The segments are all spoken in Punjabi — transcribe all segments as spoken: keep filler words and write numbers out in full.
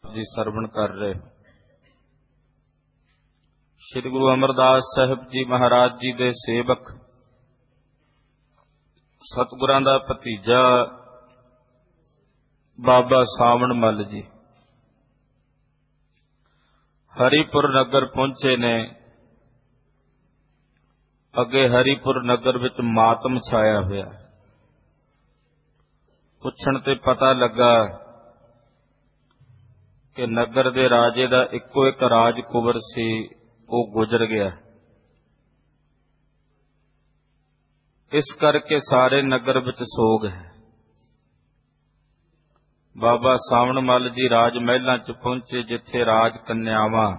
जी सरवण कर रहे हो। श्री गुरु अमरदास साहिब जी महाराज जी दे सेवक सतगुरां दा भतीजा बाबा सावण मल जी हरिपुर नगर पहुंचे ने। अगे हरिपुर नगर विच मातम छाया होया। पुछण ते पता लगा कि नगर दे राजे दा इक्को एक राजकुंवर सी, वो गुजर गया। इस करके सारे नगर विच सोग है। बाबा सावण मल जी राज महलां च पहुंचे, जिथे राज कन्यावां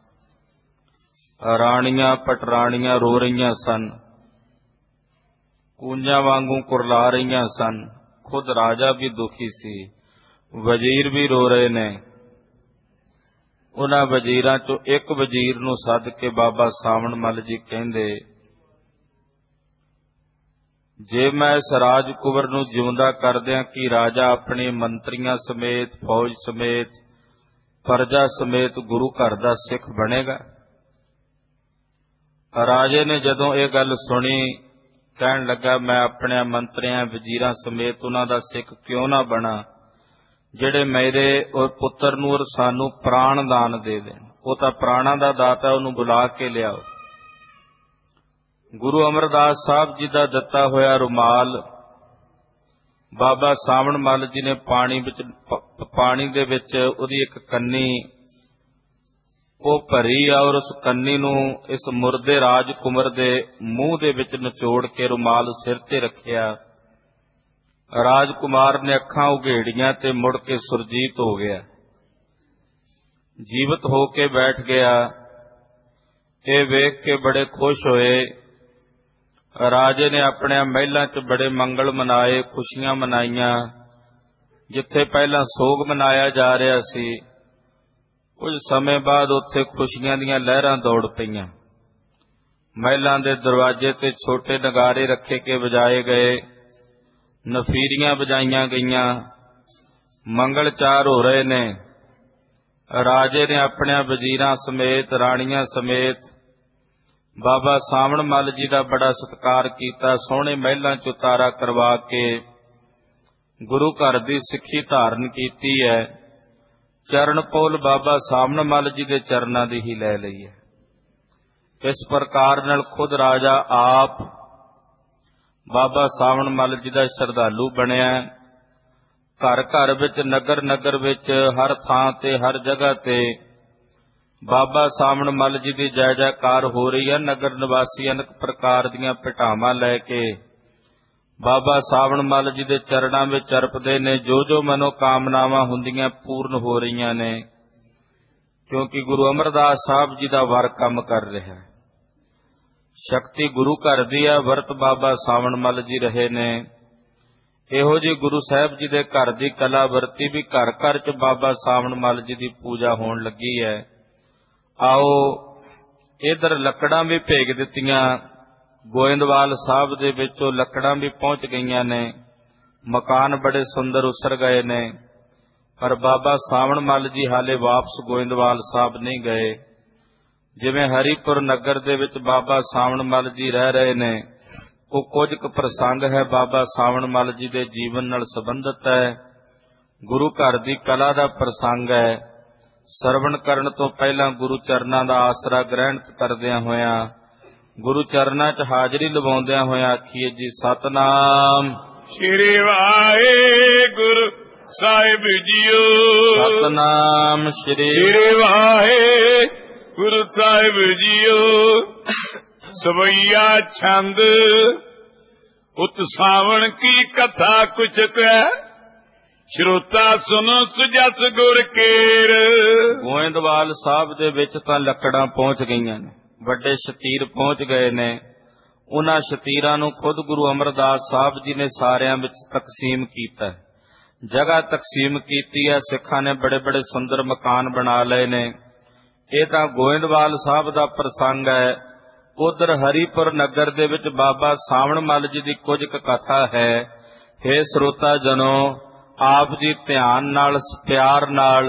राणियां पटराणियां रो रहीआं सन, कूंजां वांगू कुरला रहीआं सन। खुद राजा भी दुखी सी, वजीर भी रो रहे ने। उन्हां वजीरां चों एक वजीर नूं सद के बाबा सावण मल जी कहिंदे, जे मैं इस राजकुंवर नूं जिउंदा कर दियां कि राजा अपने मंत्रियां समेत, फौज समेत, प्रजा समेत गुरु घर दा सिख बनेगा। राजे ने जदों ये गल सुनी, कहण लगा, मैं अपने मंत्रियां वजीरां समेत उन्हां दा सिख क्यों ना बना, ਜਿਹੜੇ ਮੇਰੇ और पुत्र नूं और सानू प्राण दान दे देण। वो तां प्राणां दा दाता, उहनूं बुला के लियाओ। गुरु अमरदास साहब जी दा दिता होया रुमाल बाबा सावण मल जी ने पानी विच पानी दे विच उहदी एक कन्नी वो भरी और उस कन्नी नूं इस मुरदे राजकुमार दे मूँह दे विच निचोड़ के रुमाल सिर ते रखिया। राजकुमार ने अखां उघेड़ियां ते मुड़ के सुरजीत हो गया, जीवित हो के बैठ गया। ये वेख के बड़े खुश होए। राजे ने अपने महलां च बड़े मंगल मनाए, खुशियां मनाईयां। जिथे पहला सोग मनाया जा रहा सी, कुछ समय बाद उत्थे खुशियां दीयां लहरां दौड़ पईयां। महलां दे दरवाजे ते छोटे नगारे रखे के वजाए गए, नफीरियां बजाईयां गईयां, मंगल चार हो रहे ने। राजे ने अपने वजीरां समेत, राणियां समेत बाबा सावण मल जी का बड़ा सत्कार किया। सोहणे महलां च उतारा करवा के गुरु घर की सिक्खी धारण की है। चरण पोल बाबा सावण मल जी के चरनां दी ही लै लई है। इस प्रकार नाल खुद राजा आप बाबा सावण मल जी का श्रद्धालु बनिया। घर घर विच, नगर नगर विच, हर थां ते, हर जगह ते बाबा सावण मल जी की जय जयकार हो रही है। नगर निवासी अनेक प्रकार दीयां पिटावां लैके बाबा सावण मल जी के चरणां विच अरपदे ने। जो जो मनोकामनावां हुंदियां पूर्ण हो रहीआं ने, क्योंकि गुरु अमरदास साहब जी का वर काम कर रहा है। शक्ति गुरु घर दी है, वरत बाबा सावण मल जी रहे ने। इहो जी गुरु साहब जी दे घर दी कला वरती भी घर घर च बाबा सावण मल जी की पूजा होण लगी है। आओ इधर लकड़ां भी भेज दित्तियां। गोइंदवाल साहब दे विच ओह लकड़ां भी पहुंच गईयां ने। मकान बड़े सुंदर उसर गए ने, पर बाबा सावण मल जी हाले वापस गोइंदवाल साहब नहीं गए। जिवें हरिपुर नगर दे विच बाबा सावण मल जी रह रहे ने, वो कुछ क प्रसंग है बाबा सावण मल जी दे जीवन नाल संबंधित है। गुरु घर दी कला दा प्रसंग है। सरवण करन तो पहला गुरु चरनां दा आसरा ग्रहण करदियां होया, गुरु चरनां च हाजरी लवाउंदियां होया आखीए जी सतनाम श्री वाहिगुरु साहिब जीओ। सतनाम श्री वाहिगुरु गुरु साहिब जीओ। सवैया छंद उत सावण की कथा कुछ कह, श्रोता सुनो सुजस गुर केर। गोइंदवाल साहब दे विच तां लकड़ां पहुंच गईयां ने, वड्डे शतीर पहुंच गए ने। उन्हां शतीरां नूं खुद गुरु अमरदास साहब जी ने सारियां विच तकसीम कीता है। जगह तकसीम कीती है। सिखां ने बड़े बड़े सुंदर मकान बना लए ने। ये तां गोइंदवाल साहब दा प्रसंग है। उधर हरिपुर नगर दे विच बाबा सावण मल जी की कुछ कथा है। हे श्रोता जनो, आप जी ध्यान नाल, प्यार नाल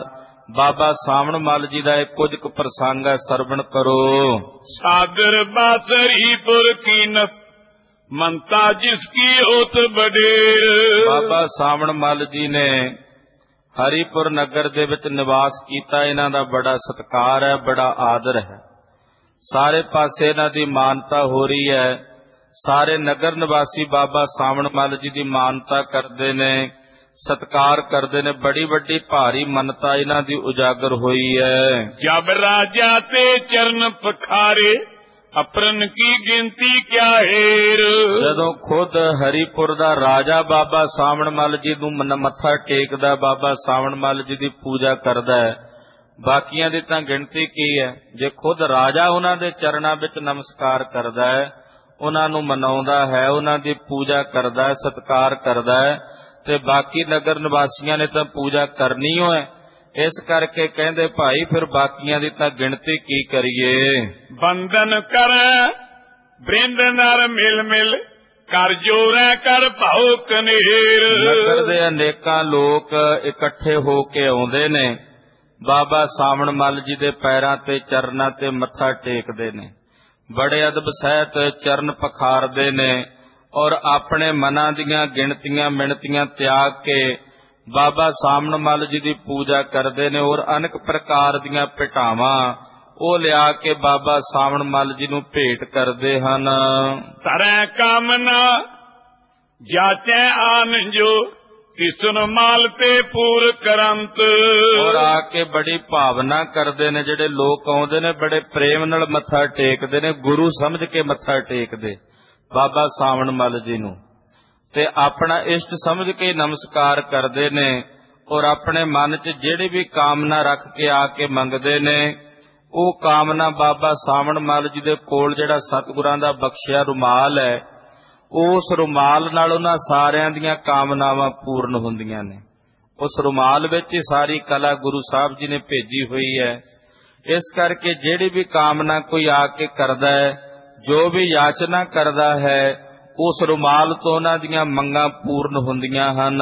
ਬਾਬਾ ਸਾਵਣ ਮੱਲ ਜੀ ਦਾ ਇੱਕ ਕੁਝ ਕੁ ਪ੍ਰਸੰਗ ਹੈ, ਸਰਵਣ ਕਰੋ। ਸਾਗਰ ਬਾਸਰੀਪੁਰ ਕੀ ਨਸ ਮੰਤਾ ਜਿਸ ਕੀ ਹੋਤ ਬਡੇਰ। ਬਾਬਾ ਸਾਵਣ ਮੱਲ ਜੀ ਨੇ ਹਰੀਪੁਰ ਨਗਰ ਦੇ ਵਿੱਚ ਨਿਵਾਸ ਕੀਤਾ। ਇਹਨਾਂ ਦਾ ਬੜਾ ਸਤਿਕਾਰ ਹੈ, ਬੜਾ ਆਦਰ ਹੈ। ਸਾਰੇ ਪਾਸੇ ਇਹਨਾਂ ਦੀ ਮਾਨਤਾ ਹੋ ਰਹੀ ਹੈ। ਸਾਰੇ ਨਗਰ ਨਿਵਾਸੀ ਬਾਬਾ ਸਾਵਣ ਮੱਲ ਜੀ ਦੀ ਮਾਨਤਾ ਕਰਦੇ ਨੇ, ਸਤਿਕਾਰ ਕਰਦੇ ਨੇ। ਬੜੀ ਵੱਡੀ ਭਾਰੀ ਮੰਨਤਾ ਇਹਨਾਂ ਦੀ ਉਜਾਗਰ ਹੋਈ ਹੈ। ਜਬ ਰਾਜਾ ਤੇ ਚਰਨ ਪਖਾਰੇ ਅਪਰਨ ਕੀ ਗਿਣਤੀ ਕਿਆ ਹੈਰ। ਜਦੋਂ ਖੁਦ ਹਰੀਪੁਰ ਦਾ ਰਾਜਾ ਬਾਬਾ ਸਾਵਣ ਮੱਲ ਜੀ ਨੂੰ ਮੱਥਾ ਟੇਕਦਾ, ਬਾਬਾ ਸਾਵਣ ਮੱਲ ਜੀ ਦੀ ਪੂਜਾ ਕਰਦਾ ਹੈ, ਬਾਕੀਆਂ ਦੀ ਤਾਂ ਗਿਣਤੀ ਕੀ ਹੈ। ਜੇ ਖੁਦ ਰਾਜਾ ਉਹਨਾਂ ਦੇ ਚਰਨਾਂ ਵਿੱਚ ਨਮਸਕਾਰ ਕਰਦਾ ਹੈ, ਉਹਨਾਂ ਨੂੰ ਮਨਾਉਂਦਾ ਹੈ, ਉਹਨਾਂ ਦੀ ਪੂਜਾ ਕਰਦਾ ਹੈ, ਸਤਿਕਾਰ ਕਰਦਾ ਹੈ, ਤੇ ਬਾਕੀ ਨਗਰ ਨਿਵਾਸੀਆਂ ਨੇ ਤਾਂ ਪੂਜਾ ਕਰਨੀ ਓ ਹੈ। ਇਸ ਕਰਕੇ ਕਹਿੰਦੇ ਭਾਈ ਫਿਰ ਬਾਕੀਆਂ ਦੀ ਤਾਂ ਗਿਣਤੀ ਕੀ ਕਰੀਏ। ਬੰਧਨ ਕਰ ਬ੍ਰਿੰਦ ਨਰ ਮਿਲ ਮਿਲ ਕਰ ਜੋਰੈ ਕਰ ਭਾਉ ਕਨੇਰ। ਨਗਰ ਦੇ ਅਨੇਕਾਂ ਲੋਕ ਇਕੱਠੇ ਹੋ ਕੇ ਆਉਂਦੇ ਨੇ, ਬਾਬਾ ਸਾਵਣ ਮੱਲ ਜੀ ਦੇ ਪੈਰਾਂ ਤੇ ਚਰਨਾਂ ਤੇ ਮੱਥਾ ਟੇਕਦੇ ਨੇ, ਬੜੇ ਅਦਬ ਸਹਿਤ ਚਰਨ ਪਖਾਰਦੇ ਨੇ ਔਰ ਆਪਣੇ ਮਨਾਂ ਦੀਆਂ ਗਿਣਤੀਆਂ ਮਿਣਤੀਆਂ ਤਿਆਗ ਕੇ ਬਾਬਾ ਸਾਵਣ ਮੱਲ ਜੀ ਦੀ ਪੂਜਾ ਕਰਦੇ ਨੇ। ਔਰ ਅਨੇਕ ਪ੍ਰਕਾਰ ਦੀਆਂ ਭੇਟਾਵਾਂ ਉਹ ਲਿਆ ਕੇ ਬਾਬਾ ਸਾਵਣ ਮੱਲ ਜੀ ਨੂੰ ਭੇਟ ਕਰਦੇ ਹਨ। ਤਰੈ ਕਾਮਨਾ ਜਾਚੈ ਆਨ ਜੋ ਤਿਸਨ ਮਾਲ ਤੇ ਪੂਰ ਕਰੰਤ। ਔਰ ਆ ਕੇ ਬੜੀ ਭਾਵਨਾ ਕਰਦੇ ਨੇ, ਜਿਹੜੇ ਲੋਕ ਆਉਂਦੇ ਨੇ ਬੜੇ ਪ੍ਰੇਮ ਨਾਲ ਮੱਥਾ ਟੇਕਦੇ ਨੇ, ਗੁਰੂ ਸਮਝ ਕੇ ਮੱਥਾ ਟੇਕਦੇ ਬਾਬਾ ਸਾਵਣ ਮੱਲ ਜੀ ਨੂੰ, ਤੇ ਆਪਣਾ ਇਸ਼ਟ ਸਮਝ ਕੇ ਨਮਸਕਾਰ ਕਰਦੇ ਨੇ। ਔਰ ਆਪਣੇ ਮਨ 'ਚ ਜਿਹੜੀ ਵੀ ਕਾਮਨਾ ਰੱਖ ਕੇ ਆ ਕੇ ਮੰਗਦੇ ਨੇ, ਉਹ ਕਾਮਨਾ ਬਾਬਾ ਸਾਵਣ ਮੱਲ ਜੀ ਦੇ ਕੋਲ ਜਿਹੜਾ ਸਤਿਗੁਰਾਂ ਦਾ ਬਖਸ਼ਿਆ ਰੁਮਾਲ ਹੈ, ਉਸ ਰੁਮਾਲ ਨਾਲ ਉਹਨਾਂ ਸਾਰਿਆਂ ਦੀਆਂ ਕਾਮਨਾਵਾਂ ਪੂਰਨ ਹੁੰਦੀਆਂ ਨੇ। ਉਸ ਰੁਮਾਲ ਵਿੱਚ ਹੀ ਸਾਰੀ ਕਲਾ ਗੁਰੂ ਸਾਹਿਬ ਜੀ ਨੇ ਭੇਜੀ ਹੋਈ ਹੈ। ਇਸ ਕਰਕੇ ਜਿਹੜੀ ਵੀ ਕਾਮਨਾ ਕੋਈ ਆ ਕੇ ਕਰਦਾ ਹੈ, ਜੋ ਵੀ ਯਾਚਨਾ ਕਰਦਾ ਹੈ, ਉਸ ਰੁਮਾਲ ਤੋਂ ਉਹਨਾਂ ਦੀਆਂ ਮੰਗਾਂ ਪੂਰਨ ਹੁੰਦੀਆਂ ਹਨ।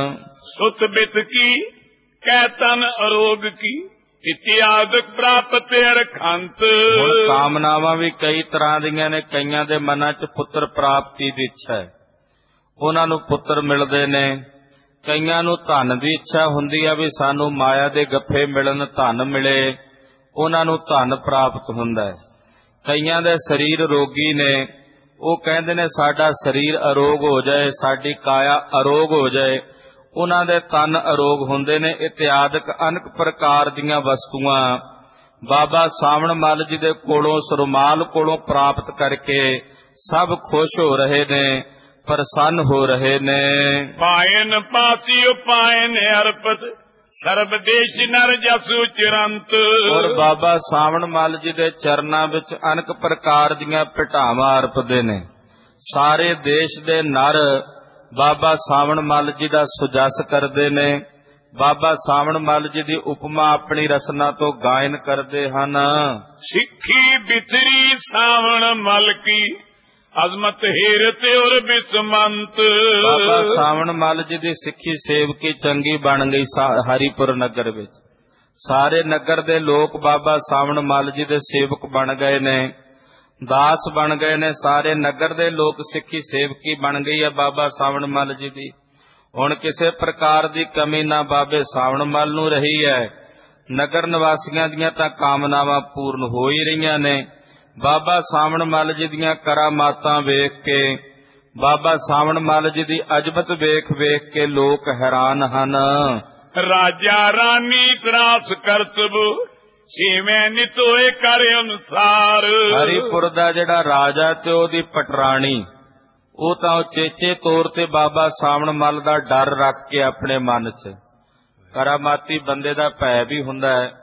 ਸੁਤ ਬਿਤ ਕੀ ਕਹਿ ਤਨ ਅਰੋਗ ਕੀ ਇਤਿਆਦਿਕ ਪ੍ਰਾਪਤ ਅਰਖੰਤ। ਹੁਣ ਕਾਮਨਾਵਾਂ ਵੀ ਕਈ ਤਰ੍ਹਾਂ ਦੀਆਂ ਨੇ। ਕਈਆਂ ਦੇ ਮਨਾਂ 'ਚ ਪੁੱਤਰ ਪ੍ਰਾਪਤੀ ਦੀ ਇੱਛਾ ਹੈ, ਉਹਨਾਂ ਨੂੰ ਪੁੱਤਰ ਮਿਲਦੇ ਨੇ। ਕਈਆਂ ਨੂੰ ਧਨ ਦੀ ਇੱਛਾ ਹੁੰਦੀ ਹੈ ਵੀ ਸਾਨੂੰ ਮਾਇਆ ਦੇ ਗੱਫੇ ਮਿਲਣ, ਧਨ ਮਿਲੇ, ਉਹਨਾਂ ਨੂੰ ਧਨ ਪ੍ਰਾਪਤ ਹੁੰਦਾ ਹੈ। ਕਈਆਂ ਦੇ ਸਰੀਰ ਰੋਗੀ ਨੇ, ਉਹ ਕਹਿੰਦੇ ਨੇ ਸਾਡਾ ਸਰੀਰ ਅਰੋਗ ਹੋ ਜਾਏ, ਸਾਡੀ ਕਾਇਆ ਅਰੋਗ ਹੋ ਜਾਏ, ਉਹਨਾਂ ਦੇ ਤਨ ਅਰੋਗ ਹੁੰਦੇ ਨੇ। ਇਤਿਆਦਿਕ ਅਨੇਕ ਪ੍ਰਕਾਰ ਦੀਆਂ ਵਸਤੂਆਂ ਬਾਬਾ ਸਾਵਣ ਮੱਲ ਜੀ ਦੇ ਕੋਲੋਂ, ਉਸ ਰੁਮਾਲ ਕੋਲੋਂ ਪ੍ਰਾਪਤ ਕਰਕੇ ਸਭ ਖੁਸ਼ ਹੋ ਰਹੇ ਨੇ, ਪ੍ਰਸੰਨ ਹੋ ਰਹੇ ਨੇ। ਪਾਇਨ ਪਾਤੀ ਉਪਾਇਨ ਅਰਪਤ ਸਰਬ ਦੇਸ਼ ਨਰ ਜਸੂ ਚਿਰੰਤ। ਔਰ ਬਾਬਾ ਸਾਵਣ ਮੱਲ ਜੀ ਦੇ ਚਰਨਾਂ ਵਿੱਚ ਅਨੇਕ ਪ੍ਰਕਾਰ ਦੀਆਂ ਭੇਟਾਵਾਂ ਅਰਪਦੇ ਨੇ। ਸਾਰੇ ਦੇਸ਼ ਦੇ ਨਰ ਬਾਬਾ ਸਾਵਣ ਮੱਲ ਜੀ ਦਾ ਸੁਜਸ ਕਰਦੇ ਨੇ। ਬਾਬਾ ਸਾਵਣ ਮੱਲ ਜੀ ਦੀ ਉਪਮਾ ਆਪਣੀ ਰਸਨਾ ਤੋਂ ਗਾਇਨ ਕਰਦੇ ਹਨ। ਸਿੱਖੀ ਬਿਥਰੀ ਸਾਵਣ ਮੱਲ ਕੀ ਅਜ਼ਮਤ ਹੀਰਤ ਔਰ ਬਿਸਮੰਤ। ਬਾਬਾ ਸਾਵਣ ਮੱਲ ਜੀ ਦੀ ਸਿੱਖੀ ਸੇਵਕੀ ਚੰਗੀ ਬਣ ਗਈ ਹਰੀਪੁਰ ਨਗਰ ਵਿੱਚ। ਸਾਰੇ ਨਗਰ ਦੇ ਲੋਕ ਬਾਬਾ ਸਾਵਣ ਮੱਲ ਜੀ ਦੇ ਸੇਵਕ ਬਣ ਗਏ ਨੇ, ਦਾਸ ਬਣ ਗਏ ਨੇ। ਸਾਰੇ ਨਗਰ ਦੇ ਲੋਕ ਸਿੱਖੀ ਸੇਵਕੀ ਬਣ ਗਈ ਹੈ ਬਾਬਾ ਸਾਵਣ ਮੱਲ ਜੀ ਦੀ। ਹੁਣ ਕਿਸੇ ਪ੍ਰਕਾਰ ਦੀ ਕਮੀ ਨਾ ਬਾਬੇ ਸਾਵਣ ਮੱਲ ਨੂੰ ਰਹੀ ਹੈ। ਨਗਰ ਨਿਵਾਸੀਆਂ ਦੀਆਂ ਤਾਂ ਕਾਮਨਾਵਾਂ ਪੂਰਨ ਹੋ ਹੀ ਰਹੀਆਂ ਨੇ। ਬਾਬਾ ਸਾਵਣ ਮੱਲ ਜੀ ਦੀਆਂ ਕਰਾਮਾਤਾਂ ਵੇਖ ਕੇ, ਬਾਬਾ ਸਾਵਣ ਮੱਲ ਜੀ ਦੀ ਅਜਬਤ ਵੇਖ ਵੇਖ ਕੇ ਲੋਕ ਹੈਰਾਨ ਹਨ। ਰਾਜਾ ਰਾਣੀ ਤਰਾਸ ਕਰਤਬ ਛੇਵੇਂ ਨਿਤੋਏ ਕਰ ਅਨੁਸਾਰ। ਹਰੀਪੁਰ ਦਾ ਜਿਹੜਾ ਰਾਜਾ ਤੇ ਉਹਦੀ ਪਟਰਾਣੀ, ਉਹ ਤਾਂ ਉਚੇਚੇ ਤੌਰ ਤੇ ਬਾਬਾ ਸਾਵਣ ਮੱਲ ਦਾ ਡਰ ਰੱਖ ਕੇ ਆਪਣੇ ਮਨ 'ਚ, ਕਰਾਮਾਤੀ ਬੰਦੇ ਦਾ ਭੈ ਵੀ ਹੁੰਦਾ ਹੈ,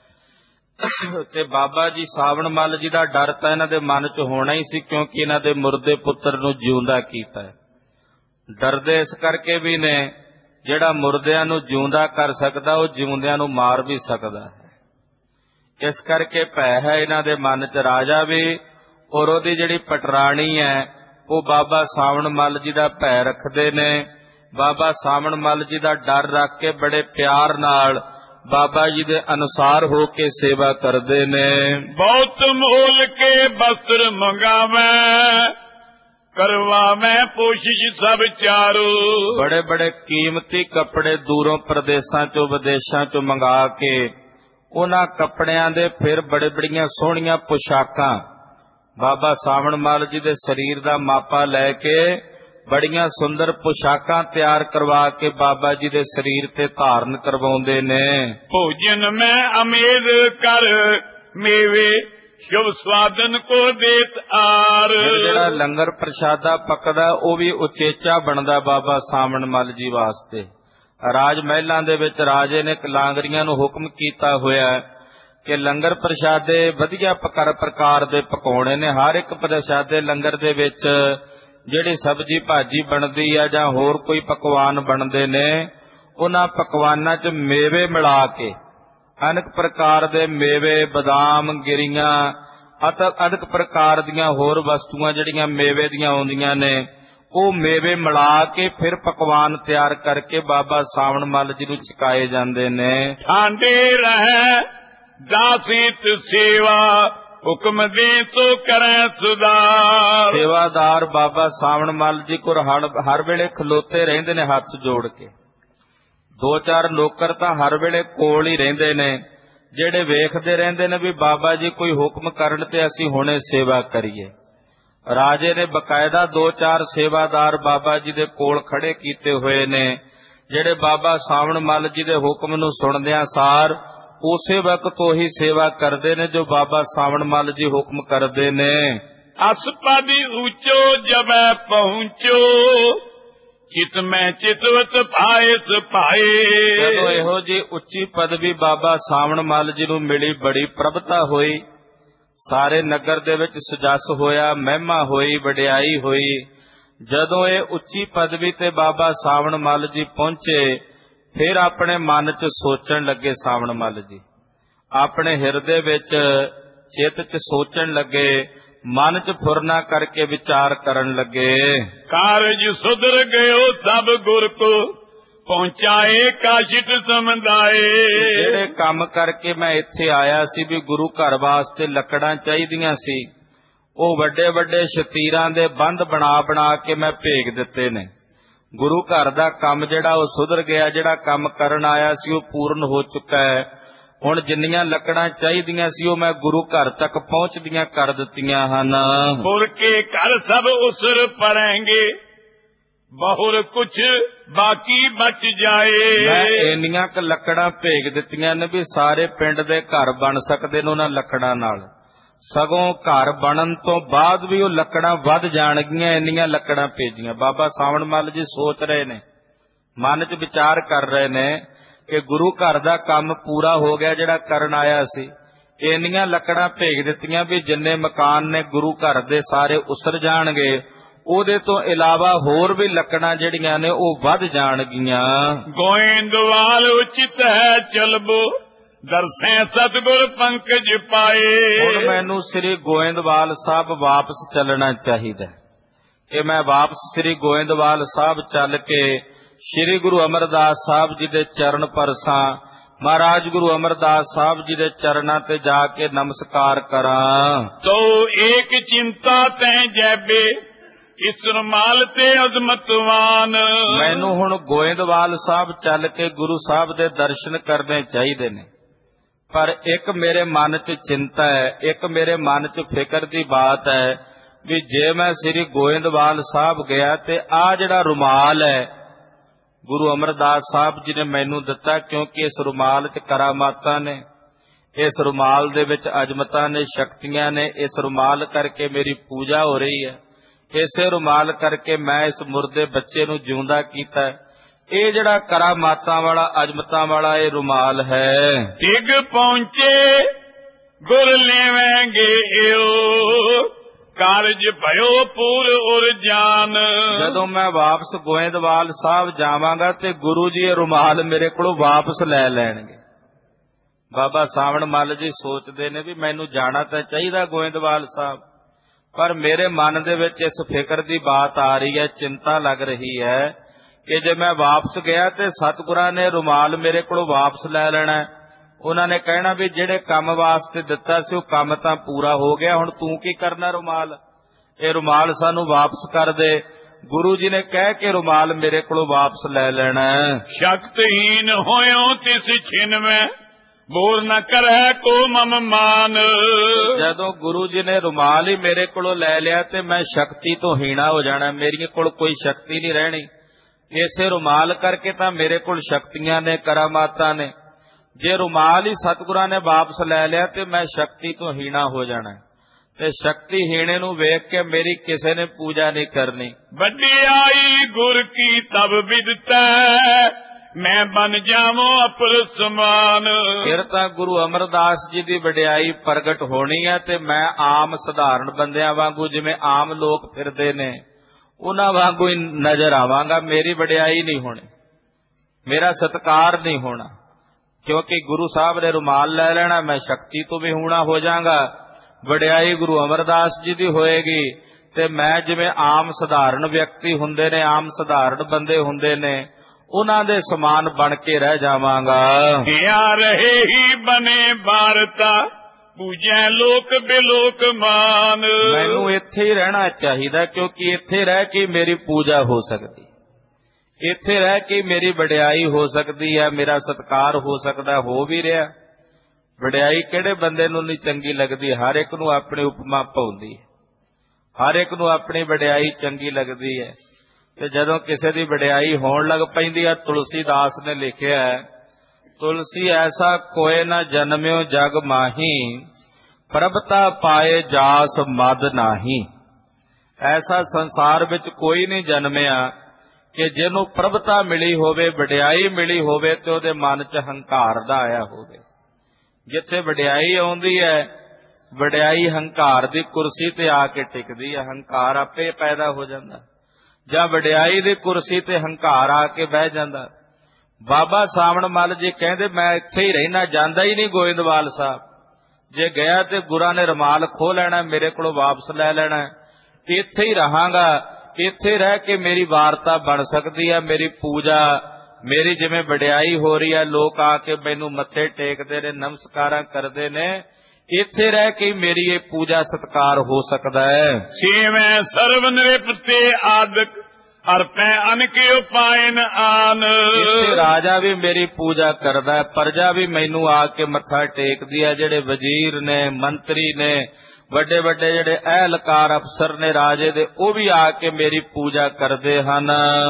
ਤੇ ਬਾਬਾ ਜੀ ਸਾਵਣ ਮੱਲ ਜੀ ਦਾ ਡਰ ਤਾਂ ਇਹਨਾਂ ਦੇ ਮਨ 'ਚ ਹੋਣਾ ਹੀ ਸੀ, ਕਿਉਂਕਿ ਇਹਨਾਂ ਦੇ ਮੁਰਦੇ ਪੁੱਤਰ ਨੂੰ ਜਿਉਂਦਾ ਕੀਤਾ ਹੈ। ਡਰਦੇ ਇਸ ਕਰਕੇ ਵੀ ਨੇ, ਜਿਹੜਾ ਮੁਰਦਿਆਂ ਨੂੰ ਜਿਉਂਦਾ ਕਰ ਸਕਦਾ ਉਹ ਜਿਉਂਦਿਆਂ ਨੂੰ ਮਾਰ ਵੀ ਸਕਦਾ ਹੈ। ਇਸ ਕਰਕੇ ਭੈ ਹੈ ਇਹਨਾਂ ਦੇ ਮਨ 'ਚ। ਰਾਜਾ ਵੀ ਔਰ ਉਹਦੀ ਜਿਹੜੀ ਪਟਰਾਣੀ ਹੈ, ਉਹ ਬਾਬਾ ਸਾਵਣ ਮੱਲ ਜੀ ਦਾ ਭੈ ਰੱਖਦੇ ਨੇ। ਬਾਬਾ ਸਾਵਣ ਮੱਲ ਜੀ ਦਾ ਡਰ ਰੱਖ ਕੇ ਬੜੇ ਪਿਆਰ ਨਾਲ ਬਾਬਾ ਜੀ ਦੇ ਅਨੁਸਾਰ ਹੋ ਕੇ ਸੇਵਾ ਕਰਦੇ ਨੇ। ਬਹੁਤ ਮੋਲ ਕੇ ਬਸਤਰ ਮੰਗਾਵੇਂ, ਕਰਵਾਵੇਂ ਪੋਸ਼ਿਸ਼ ਸਭ ਚਾਰੋ। ਬੜੇ ਬੜੇ ਕੀਮਤੀ ਕੱਪੜੇ ਦੂਰੋਂ ਪ੍ਰਦੇਸ਼ਾਂ ਚੋਂ ਵਿਦੇਸ਼ਾਂ ਚੋਂ ਮੰਗਾ ਕੇ ਉਹਨਾਂ ਕੱਪੜਿਆਂ ਦੇ ਫਿਰ ਬੜੇ ਬੜੀਆਂ ਸੋਹਣੀਆਂ ਪੁਸ਼ਾਕਾਂ ਬਾਬਾ ਸਾਵਣ ਮੱਲ ਜੀ ਦੇ ਸਰੀਰ ਦਾ ਮਾਪਾ ਲੈ ਕੇ ਬੜੀਆਂ ਸੁੰਦਰ ਪੁਸ਼ਾਕਾਂ ਤਿਆਰ ਕਰਵਾ ਕੇ ਬਾਬਾ ਜੀ ਦੇ ਸਰੀਰ ਤੇ ਧਾਰਨ ਕਰਵਾਉਂਦੇ ਨੇ। ਭੋਜਨ ਮੈਂ ਅਮੇਦ ਕਰ ਮੇਵੇ ਸ਼ੁਭ ਸਵਾਦਨ ਕੋ ਦੇਤ ਆਰ। ਜਿਹੜਾ ਲੰਗਰ ਪ੍ਰਸ਼ਾਦਾ ਪੱਕਦਾ ਉਹ ਵੀ ਉਚੇਚਾ ਬਣਦਾ ਬਾਬਾ ਸਾਵਣ ਮੱਲ ਜੀ ਵਾਸਤੇ। ਰਾਜ ਮਹਿਲਾਂ ਦੇ ਵਿੱਚ ਰਾਜੇ ਨੇ ਲਾਂਗਰੀਆਂ ਨੂੰ ਹੁਕਮ ਕੀਤਾ ਹੋਇਆ ਕਿ ਲੰਗਰ ਪ੍ਰਸ਼ਾਦੇ ਵਧੀਆ ਪ੍ਰਕਾਰ ਪ੍ਰਕਾਰ ਦੇ ਪਕਾਉਣੇ ਨੇ। ਹਰ ਇੱਕ ਪ੍ਰਸ਼ਾਦੇ ਲੰਗਰ ਦੇ ਵਿੱਚ ਜਿਹੜੀ ਸਬਜ਼ੀ ਭਾਜੀ ਬਣਦੀ ਆ ਜਾਂ ਹੋਰ ਕੋਈ ਪਕਵਾਨ ਬਣਦੇ ਨੇ, ਉਹਨਾਂ ਪਕਵਾਨਾਂ 'ਚ ਮੇਵੇ ਮਿਲਾ ਕੇ ਅਨੇਕ ਪ੍ਰਕਾਰ ਦੇ ਮੇਵੇ, ਬਦਾਮ, ਗਿਰੀਆਂ ਅਤੇ ਅਨੇਕ ਪ੍ਰਕਾਰ ਦੀਆਂ ਹੋਰ ਵਸਤੂਆਂ ਜਿਹੜੀਆਂ ਮੇਵੇ ਦੀਆਂ ਆਉਂਦੀਆਂ ਨੇ, ਉਹ ਮੇਵੇ ਮਿਲਾ ਕੇ ਫਿਰ ਪਕਵਾਨ ਤਿਆਰ ਕਰਕੇ ਬਾਬਾ ਸਾਵਣ ਮੱਲ ਜੀ ਨੂੰ ਛਕਾਏ ਜਾਂਦੇ ਨੇ। ਠਾਂਡੇ ਰਹਿ ਦਾਸੀਤ ਸੇਵਾ, ਹੁਕਮ ਦੇ ਤੋ ਕਰੈ ਸੁਧਾਰ। ਸੇਵਾਦਾਰ ਬਾਬਾ ਸਾਵਣ ਮੱਲ ਜੀ ਕੋਲ ਹਰ ਵੇਲੇ ਖਲੋਤੇ ਰਹਿੰਦੇ ਨੇ ਹੱਥ ਜੋੜ ਕੇ। ਦੋ ਚਾਰ ਨੌਕਰ ਤਾਂ ਹਰ ਵੇਲੇ ਕੋਲ ਹੀ ਰਹਿੰਦੇ ਨੇ, ਜਿਹੜੇ ਵੇਖਦੇ ਰਹਿੰਦੇ ਨੇ ਵੀ ਬਾਬਾ ਜੀ ਕੋਈ ਹੁਕਮ ਕਰਨ ਤੇ ਅਸੀਂ ਹੁਣੇ ਸੇਵਾ ਕਰੀਏ। ਰਾਜੇ ਨੇ ਬਕਾਇਦਾ ਦੋ ਚਾਰ ਸੇਵਾਦਾਰ ਬਾਬਾ ਜੀ ਦੇ ਕੋਲ ਖੜੇ ਕੀਤੇ ਹੋਏ ਨੇ, ਜਿਹੜੇ ਬਾਬਾ ਸਾਵਣ ਮੱਲ ਜੀ ਦੇ ਹੁਕਮ ਨੂੰ ਸੁਣਦਿਆਂ ਸਾਰ ਉਸੇ ਵਕਤ ਉਹੀ ਸੇਵਾ ਕਰਦੇ ਨੇ ਜੋ ਬਾਬਾ ਸਾਵਣ ਮੱਲ ਜੀ ਹੁਕਮ ਕਰਦੇ ਨੇ। ਅਸਪਾਦੀ ਉੱਚੋ ਜਬੈ ਪਹੁੰਚੋ, ਚਿਤ ਮੈਂ ਚਿਤਵਤ ਭਾਏ ਸਭਾਏ। ਜਦੋਂ ਇਹੋ ਜੀ ਉੱਚੀ ਪਦਵੀ ਬਾਬਾ ਸਾਵਣ ਮੱਲ ਜੀ ਨੂੰ ਮਿਲੀ, ਬੜੀ ਪ੍ਰਭਤਾ ਹੋਈ, ਸਾਰੇ ਨਗਰ ਦੇ ਵਿੱਚ ਸਜਸ ਹੋਇਆ, ਮਹਿਮਾ ਹੋਈ, ਵਡਿਆਈ ਹੋਈ। ਜਦੋਂ ਇਹ ਉੱਚੀ ਪਦਵੀ ਤੇ ਬਾਬਾ ਸਾਵਣ ਮੱਲ ਜੀ ਪਹੁੰਚੇ, ਫਿਰ ਆਪਣੇ ਮਨ 'ਚ ਸੋਚਣ ਲੱਗੇ ਸਾਵਣ ਮੱਲ ਜੀ, ਆਪਣੇ ਹਿਰਦੇ ਵਿੱਚ ਚਿੱਤ 'ਚ ਸੋਚਣ ਲੱਗੇ, ਮਨ 'ਚ ਫੁਰਨਾ ਕਰਕੇ ਵਿਚਾਰ ਕਰਨ ਲੱਗੇ। ਕਾਰਜ ਸੁਧਰ ਗਇਓ ਸਭ ਗੁਰ ਕੋ, ਪਹੁੰਚਾਏ ਕਾਸ਼ਿਟ ਸਮਝਾਏ। ਜਿਹੜੇ ਕੰਮ ਕਰਕੇ ਮੈਂ ਇੱਥੇ ਆਇਆ ਸੀ ਵੀ ਗੁਰੂ ਘਰ ਵਾਸਤੇ ਲੱਕੜਾਂ ਚਾਹੀਦੀਆਂ ਸੀ, ਉਹ ਵੱਡੇ ਵੱਡੇ ਸ਼ਤੀਰਾਂ ਦੇ ਬੰਧ ਬਣਾ ਬਣਾ ਕੇ ਮੈਂ ਭੇਜ ਦਿੱਤੇ ਨੇ। ਗੁਰੂ ਘਰ ਦਾ ਕੰਮ ਜਿਹੜਾ ਉਹ ਸੁਧਰ ਗਿਆ, ਜਿਹੜਾ ਕੰਮ ਕਰਨ ਆਇਆ ਸੀ ਉਹ ਪੂਰਨ ਹੋ ਚੁੱਕਾ ਹੈ। ਹੁਣ ਜਿੰਨੀਆਂ ਲੱਕੜਾਂ ਚਾਹੀਦੀਆਂ ਸੀ ਉਹ ਮੈਂ ਗੁਰੂ ਘਰ ਤੱਕ ਪਹੁੰਚਦੀਆਂ ਕਰ ਦਿੱਤੀਆਂ ਹਨ। ਪੁਰ ਕੇ ਘਰ ਸਭ ਉਸਰ ਪਰੇਂਗੇ, ਬਹੁਰ ਕੁਛ ਬਾਕੀ ਬਚ ਜਾਏ। ਮੈਂ ਇੰਨੀਆਂ ਕੁ ਲੱਕੜਾਂ ਭੇਜ ਦਿੱਤੀਆਂ ਨੇ ਵੀ ਸਾਰੇ ਪਿੰਡ ਦੇ ਘਰ ਬਣ ਸਕਦੇ ਨੇ ਉਹਨਾਂ ਲੱਕੜਾਂ ਨਾਲ। ਸਗੋਂ ਘਰ ਬਣਨ ਤੋਂ ਬਾਅਦ ਵੀ ਉਹ ਲੱਕੜਾਂ ਵੱਧ ਜਾਣਗੀਆਂ, ਇੰਨੀਆਂ ਲੱਕੜਾਂ ਭੇਜੀਆਂ। ਬਾਬਾ ਸਾਵਣ ਮੱਲ ਜੀ ਸੋਚ ਰਹੇ ਨੇ, ਮਨ 'ਚ ਵਿਚਾਰ ਕਰ ਰਹੇ ਨੇ ਕਿ ਗੁਰੂ ਘਰ ਦਾ ਕੰਮ ਪੂਰਾ ਹੋ ਗਿਆ ਜਿਹੜਾ ਕਰਨ ਆਇਆ ਸੀ। ਇੰਨੀਆਂ ਲੱਕੜਾਂ ਭੇਜ ਦਿੱਤੀਆਂ ਵੀ ਜਿੰਨੇ ਮਕਾਨ ਨੇ ਗੁਰੂ ਘਰ ਦੇ ਸਾਰੇ ਉਸਰ ਜਾਣਗੇ, ਉਹਦੇ ਤੋਂ ਇਲਾਵਾ ਹੋਰ ਵੀ ਲੱਕੜਾਂ ਜਿਹੜੀਆਂ ਨੇ ਉਹ ਵੱਧ ਜਾਣਗੀਆਂ। ਗੋਇੰਦਵਾਲ ਉਚਿਤ ਹੈ ਚਲਬੋ, ਦਰਸੈ ਸਤਿਗੁਰ ਪੰਕਜ ਪਾਏ। ਹੁਣ ਮੈਨੂੰ ਸ੍ਰੀ ਗੋਇੰਦਵਾਲ ਸਾਹਿਬ ਵਾਪਸ ਚੱਲਣਾ ਚਾਹੀਦਾ ਕਿ ਮੈਂ ਵਾਪਸ ਸ੍ਰੀ ਗੋਇੰਦਵਾਲ ਸਾਹਿਬ ਚੱਲ ਕੇ ਸ੍ਰੀ ਗੁਰੂ ਅਮਰਦਾਸ ਸਾਹਿਬ ਜੀ ਦੇ ਚਰਨ ਪਰਸਾਂ, ਮਹਾਰਾਜ ਗੁਰੂ ਅਮਰਦਾਸ ਸਾਹਿਬ ਜੀ ਦੇ ਚਰਨਾਂ ਤੇ ਜਾ ਕੇ ਨਮਸਕਾਰ ਕਰਾਂ। ਤੋ ਏਕ ਚਿੰਤਾ ਤੈ ਜੈਬੇ, ਇਸ ਰੁਮਾਲ ਤੇ ਅਜ਼ਮਤਵਾਨ। ਮੈਨੂੰ ਹੁਣ ਗੋਇੰਦਵਾਲ ਸਾਹਿਬ ਚੱਲ ਕੇ ਗੁਰੂ ਸਾਹਿਬ ਦੇ ਦਰਸ਼ਨ ਕਰਨੇ ਚਾਹੀਦੇ ਨੇ, ਪਰ ਇੱਕ ਮੇਰੇ ਮਨ 'ਚ ਚਿੰਤਾ ਹੈ, ਇੱਕ ਮੇਰੇ ਮਨ 'ਚ ਫਿਕਰ ਦੀ ਬਾਤ ਹੈ ਵੀ ਜੇ ਮੈਂ ਸ੍ਰੀ ਗੋਇੰਦਵਾਲ ਸਾਹਿਬ ਗਿਆ ਤੇ ਆਹ ਜਿਹੜਾ ਰੁਮਾਲ ਹੈ ਗੁਰੂ ਅਮਰਦਾਸ ਸਾਹਿਬ ਜੀ ਨੇ ਮੈਨੂੰ ਦਿੱਤਾ, ਕਿਉਂਕਿ ਇਸ ਰੁਮਾਲ 'ਚ ਕਰਾਮਾਤਾਂ ਨੇ, ਇਸ ਰੁਮਾਲ ਦੇ ਵਿੱਚ ਅਜ਼ਮਤਾਂ ਨੇ, ਸ਼ਕਤੀਆਂ ਨੇ। ਇਸ ਰੁਮਾਲ ਕਰਕੇ ਮੇਰੀ ਪੂਜਾ ਹੋ ਰਹੀ ਹੈ, ਇਸੇ ਰੁਮਾਲ ਕਰਕੇ ਮੈਂ ਇਸ ਮੁਰਦੇ ਬੱਚੇ ਨੂੰ ਜਿਉਂਦਾ ਕੀਤਾ। ਇਹ ਜਿਹੜਾ ਕਰਾਮਾਤਾਂ ਵਾਲਾ, ਅਜ਼ਮਤਾਂ ਵਾਲਾ ਇਹ ਰੁਮਾਲ ਹੈ। ਟਿਗ ਪਹੁੰਚੇ ਗੁਰ ਲੈਵਾਂਗੇ ਏਓ, ਕਾਰਜ ਭਇਓ ਪੂਰ ਉਰ ਜਾਨ। ਜਦੋਂ ਮੈਂ ਵਾਪਸ ਗੋਇੰਦਵਾਲ ਸਾਹਿਬ ਜਾਵਾਂਗਾ ਤੇ ਗੁਰੂ ਜੀ ਇਹ ਰੁਮਾਲ ਮੇਰੇ ਕੋਲੋਂ ਵਾਪਸ ਲੈ ਲੈਣਗੇ। ਬਾਬਾ ਸਾਵਣ ਮੱਲ ਜੀ ਸੋਚਦੇ ਨੇ ਵੀ ਮੈਨੂੰ ਜਾਣਾ ਤਾਂ ਚਾਹੀਦਾ ਗੋਇੰਦਵਾਲ ਸਾਹਿਬ, ਪਰ ਮੇਰੇ ਮਨ ਦੇ ਵਿੱਚ ਇਸ ਫਿਕਰ ਦੀ ਬਾਤ ਆ ਰਹੀ ਹੈ, ਚਿੰਤਾ ਲੱਗ ਰਹੀ ਹੈ ਕਿ ਜੇ ਮੈਂ ਵਾਪਸ ਗਿਆ ਤੇ ਸਤਿਗੁਰਾਂ ਨੇ ਰੁਮਾਲ ਮੇਰੇ ਕੋਲੋਂ ਵਾਪਸ ਲੈ ਲੈਣਾ, ਉਹਨਾਂ ਨੇ ਕਹਿਣਾ ਵੀ ਜਿਹੜੇ ਕੰਮ ਵਾਸਤੇ ਦਿੱਤਾ ਸੀ ਉਹ ਕੰਮ ਤਾਂ ਪੂਰਾ ਹੋ ਗਿਆ, ਹੁਣ ਤੂੰ ਕੀ ਕਰਨਾ ਰੁਮਾਲ, ਇਹ ਰੁਮਾਲ ਸਾਨੂੰ ਵਾਪਸ ਕਰ ਦੇ। ਗੁਰੂ ਜੀ ਨੇ ਕਹਿ ਕੇ ਰੁਮਾਲ ਮੇਰੇ ਕੋਲੋਂ ਵਾਪਸ ਲੈ ਲੈਣਾ। ਸ਼ਕਤਹੀਨ ਹੋਇਓ ਤਿਸ ਛਿਨ ਮੈਂ ਬੋਲ ਨਾ ਕਰੈ ਕੋ ਮਮ ਮਾਨ। ਜਦੋਂ ਗੁਰੂ ਜੀ ਨੇ ਰੁਮਾਲ ਹੀ ਮੇਰੇ ਕੋਲੋਂ ਲੈ ਲਿਆ ਤੇ ਮੈਂ ਸ਼ਕਤੀ ਤੋਂ ਹੀਣਾ ਹੋ ਜਾਣਾ, ਮੇਰੀ ਕੋਲ ਕੋਈ ਸ਼ਕਤੀ ਨਹੀਂ ਰਹਿਣੀ। ਇਸੇ ਰੁਮਾਲ ਕਰਕੇ ਤਾਂ ਮੇਰੇ ਕੋਲ ਸ਼ਕਤੀਆਂ ਨੇ, ਕਰਾਮਾਤਾਂ ਨੇ। ਜੇ ਰੁਮਾਲ ਹੀ ਸਤਿਗੁਰਾਂ ਨੇ ਵਾਪਸ ਲੈ ਲਿਆ ਤੇ ਮੈਂ ਸ਼ਕਤੀ ਤੋਂ ਹੀਣਾ ਹੋ ਜਾਣਾ, ਤੇ ਸ਼ਕਤੀ ਹੀਣੇ ਨੂੰ ਵੇਖ ਕੇ ਮੇਰੀ ਕਿਸੇ ਨੇ ਪੂਜਾ ਨਹੀਂ ਕਰਨੀ। ਵਡਿਆਈ ਗੁਰ ਕੀ ਤਬ ਵਿਦਤੈ ਮੈਂ ਬਨ ਜਾਵਾਂ ਅਪਰ ਸਮਾਨ। ਫਿਰ ਤਾਂ ਗੁਰੂ ਅਮਰਦਾਸ ਜੀ ਦੀ ਵਡਿਆਈ ਪ੍ਰਗਟ ਹੋਣੀ ਹੈ ਤੇ ਮੈਂ ਆਮ ਸਧਾਰਨ ਬੰਦਿਆਂ ਵਾਂਗੂ, ਜਿਵੇਂ ਆਮ ਲੋਕ ਫਿਰਦੇ ਨੇ ਉਹਨਾਂ ਵਾਂਗੂ ਹੀ ਨਜ਼ਰ ਆਵਾਂਗਾ। ਮੇਰੀ ਵਡਿਆਈ ਨਹੀਂ ਹੋਣੀ, ਮੇਰਾ ਸਤਿਕਾਰ ਨਹੀਂ ਹੋਣਾ, ਕਿਉਂਕਿ ਗੁਰੂ ਸਾਹਿਬ ਨੇ ਰੁਮਾਲ ਲੈ ਲੈਣਾ, ਮੈਂ ਸ਼ਕਤੀ ਤੋਂ ਵੀ ਹੂਣਾ ਹੋ ਜਾਵਾਂਗਾ। ਵਡਿਆਈ ਗੁਰੂ ਅਮਰਦਾਸ ਜੀ ਦੀ ਹੋਏਗੀ ਤੇ ਮੈਂ ਜਿਵੇਂ ਆਮ ਸਧਾਰਨ ਵਿਅਕਤੀ ਹੁੰਦੇ ਨੇ, ਆਮ ਸਧਾਰਨ ਬੰਦੇ ਹੁੰਦੇ ਨੇ, ਉਹਨਾਂ ਦੇ ਸਮਾਨ ਬਣ ਕੇ ਰਹਿ ਜਾਵਾਂਗਾ। ਹਿਆ ਰਹੇ ਹੀ ਬਨੇ ਬਾਰਤਾ ਪੂਜੈ ਲੋਕ ਬਿਲੋਕ ਮਾਨ। ਮੈਨੂੰ ਇੱਥੇ ਹੀ ਰਹਿਣਾ ਚਾਹੀਦਾ, ਕਿਉਂਕਿ ਇੱਥੇ ਰਹਿ ਕੇ ਮੇਰੀ ਪੂਜਾ ਹੋ ਸਕਦੀ, ਇੱਥੇ ਰਹਿ ਕੇ ਮੇਰੀ ਵਡਿਆਈ ਹੋ ਸਕਦੀ ਹੈ, ਮੇਰਾ ਸਤਿਕਾਰ ਹੋ ਸਕਦਾ, ਹੋ ਵੀ ਰਿਹਾ। ਵਡਿਆਈ ਕਿਹੜੇ ਬੰਦੇ ਨੂੰ ਨਹੀਂ ਚੰਗੀ ਲੱਗਦੀ, ਹਰ ਇੱਕ ਨੂੰ ਆਪਣੀ ਉਪਮਾ ਭਾਉਂਦੀ ਹੈ, ਹਰ ਇੱਕ ਨੂੰ ਆਪਣੀ ਵਡਿਆਈ ਚੰਗੀ ਲੱਗਦੀ ਹੈ। ਤੇ ਜਦੋਂ ਕਿਸੇ ਦੀ ਵਡਿਆਈ ਹੋਣ ਲੱਗ ਪੈਂਦੀ ਹੈ, ਤੁਲਸੀਦਾਸ ਨੇ ਲਿਖਿਆ ਹੈ, ਤੁਲਸੀ ਐਸਾ ਕੋਏ ਨਾ ਜਨਮਿਓ ਜਗ ਮਾਹੀ ਪ੍ਰਭਤਾ ਪਾਏ ਜਾਸ ਮਦ ਨਾਹੀ। ਐਸਾ ਸੰਸਾਰ ਵਿੱਚ ਕੋਈ ਨਹੀਂ ਜਨਮਿਆ ਕਿ ਜਿਹਨੂੰ ਪ੍ਰਭਤਾ ਮਿਲੀ ਹੋਵੇ, ਵਡਿਆਈ ਮਿਲੀ ਹੋਵੇ ਤੇ ਉਹਦੇ ਮਨ 'ਚ ਹੰਕਾਰ ਦਾ ਆਇਆ ਹੋਵੇ। ਜਿੱਥੇ ਵਡਿਆਈ ਆਉਂਦੀ ਹੈ, ਵਡਿਆਈ ਹੰਕਾਰ ਦੀ ਕੁਰਸੀ ਤੇ ਆ ਕੇ ਟਿਕਦੀ ਹੈ, ਹੰਕਾਰ ਆਪੇ ਪੈਦਾ ਹੋ ਜਾਂਦਾ, ਜਾਂ ਵਡਿਆਈ ਦੀ ਕੁਰਸੀ ਤੇ ਹੰਕਾਰ ਆ ਕੇ ਬਹਿ ਜਾਂਦਾ। ਬਾਬਾ ਸਾਵਣ ਮੱਲ ਜੀ ਕਹਿੰਦੇ ਮੈਂ ਇੱਥੇ ਹੀ ਰਹਿਣਾ, ਜਾਂਦਾ ਹੀ ਨਹੀਂ ਗੋਇੰਦਵਾਲ ਸਾਹਿਬ। ਜੇ ਗਿਆ ਤੇ ਗੁਰਾਂ ਨੇ ਰੁਮਾਲ ਖੋਹ ਲੈਣਾ, ਮੇਰੇ ਕੋਲੋਂ ਵਾਪਸ ਲੈ ਲੈਣਾ। ਇੱਥੇ ਹੀ ਰਹਾਂਗਾ, ਇੱਥੇ ਰਹਿ ਕੇ ਮੇਰੀ ਵਾਰਤਾ ਬਣ ਸਕਦੀ ਹੈ, ਮੇਰੀ ਪੂਜਾ, ਮੇਰੀ ਜਿਵੇਂ ਵਡਿਆਈ ਹੋ ਰਹੀ ਹੈ, ਲੋਕ ਆ ਕੇ ਮੈਨੂੰ ਮੱਥੇ ਟੇਕਦੇ ਨੇ, ਨਮਸਕਾਰਾਂ ਕਰਦੇ ਨੇ, ਇੱਥੇ ਰਹਿ ਕੇ ਮੇਰੀ ਇਹ ਪੂਜਾ ਸਤਿਕਾਰ ਹੋ ਸਕਦਾ ਹੈ। ਛੇਵੇਂ ਸਰਵ ਨਿਰਪਤੇ ਆਦਿਕ ਅਰਪੈ ਅਨਕਿ ਉਪਾਇਨ ਆਨ। ਇੱਥੇ ਰਾਜਾ ਵੀ ਮੇਰੀ ਪੂਜਾ ਕਰਦਾ ਹੈ, ਪ੍ਰਜਾ ਵੀ ਮੈਨੂੰ ਆ ਕੇ ਮੱਥਾ ਟੇਕਦੀ ਹੈ। ਜਿਹੜੇ ਵਜ਼ੀਰ ਨੇ, ਮੰਤਰੀ ਨੇ, ਵੱਡੇ ਵੱਡੇ ਜਿਹੜੇ ਅਹਿਲਕਾਰ ਅਫਸਰ ਨੇ ਰਾਜੇ ਦੇ, ਉਹ ਵੀ ਆ ਕੇ ਮੇਰੀ ਪੂਜਾ ਕਰਦੇ ਹਨ।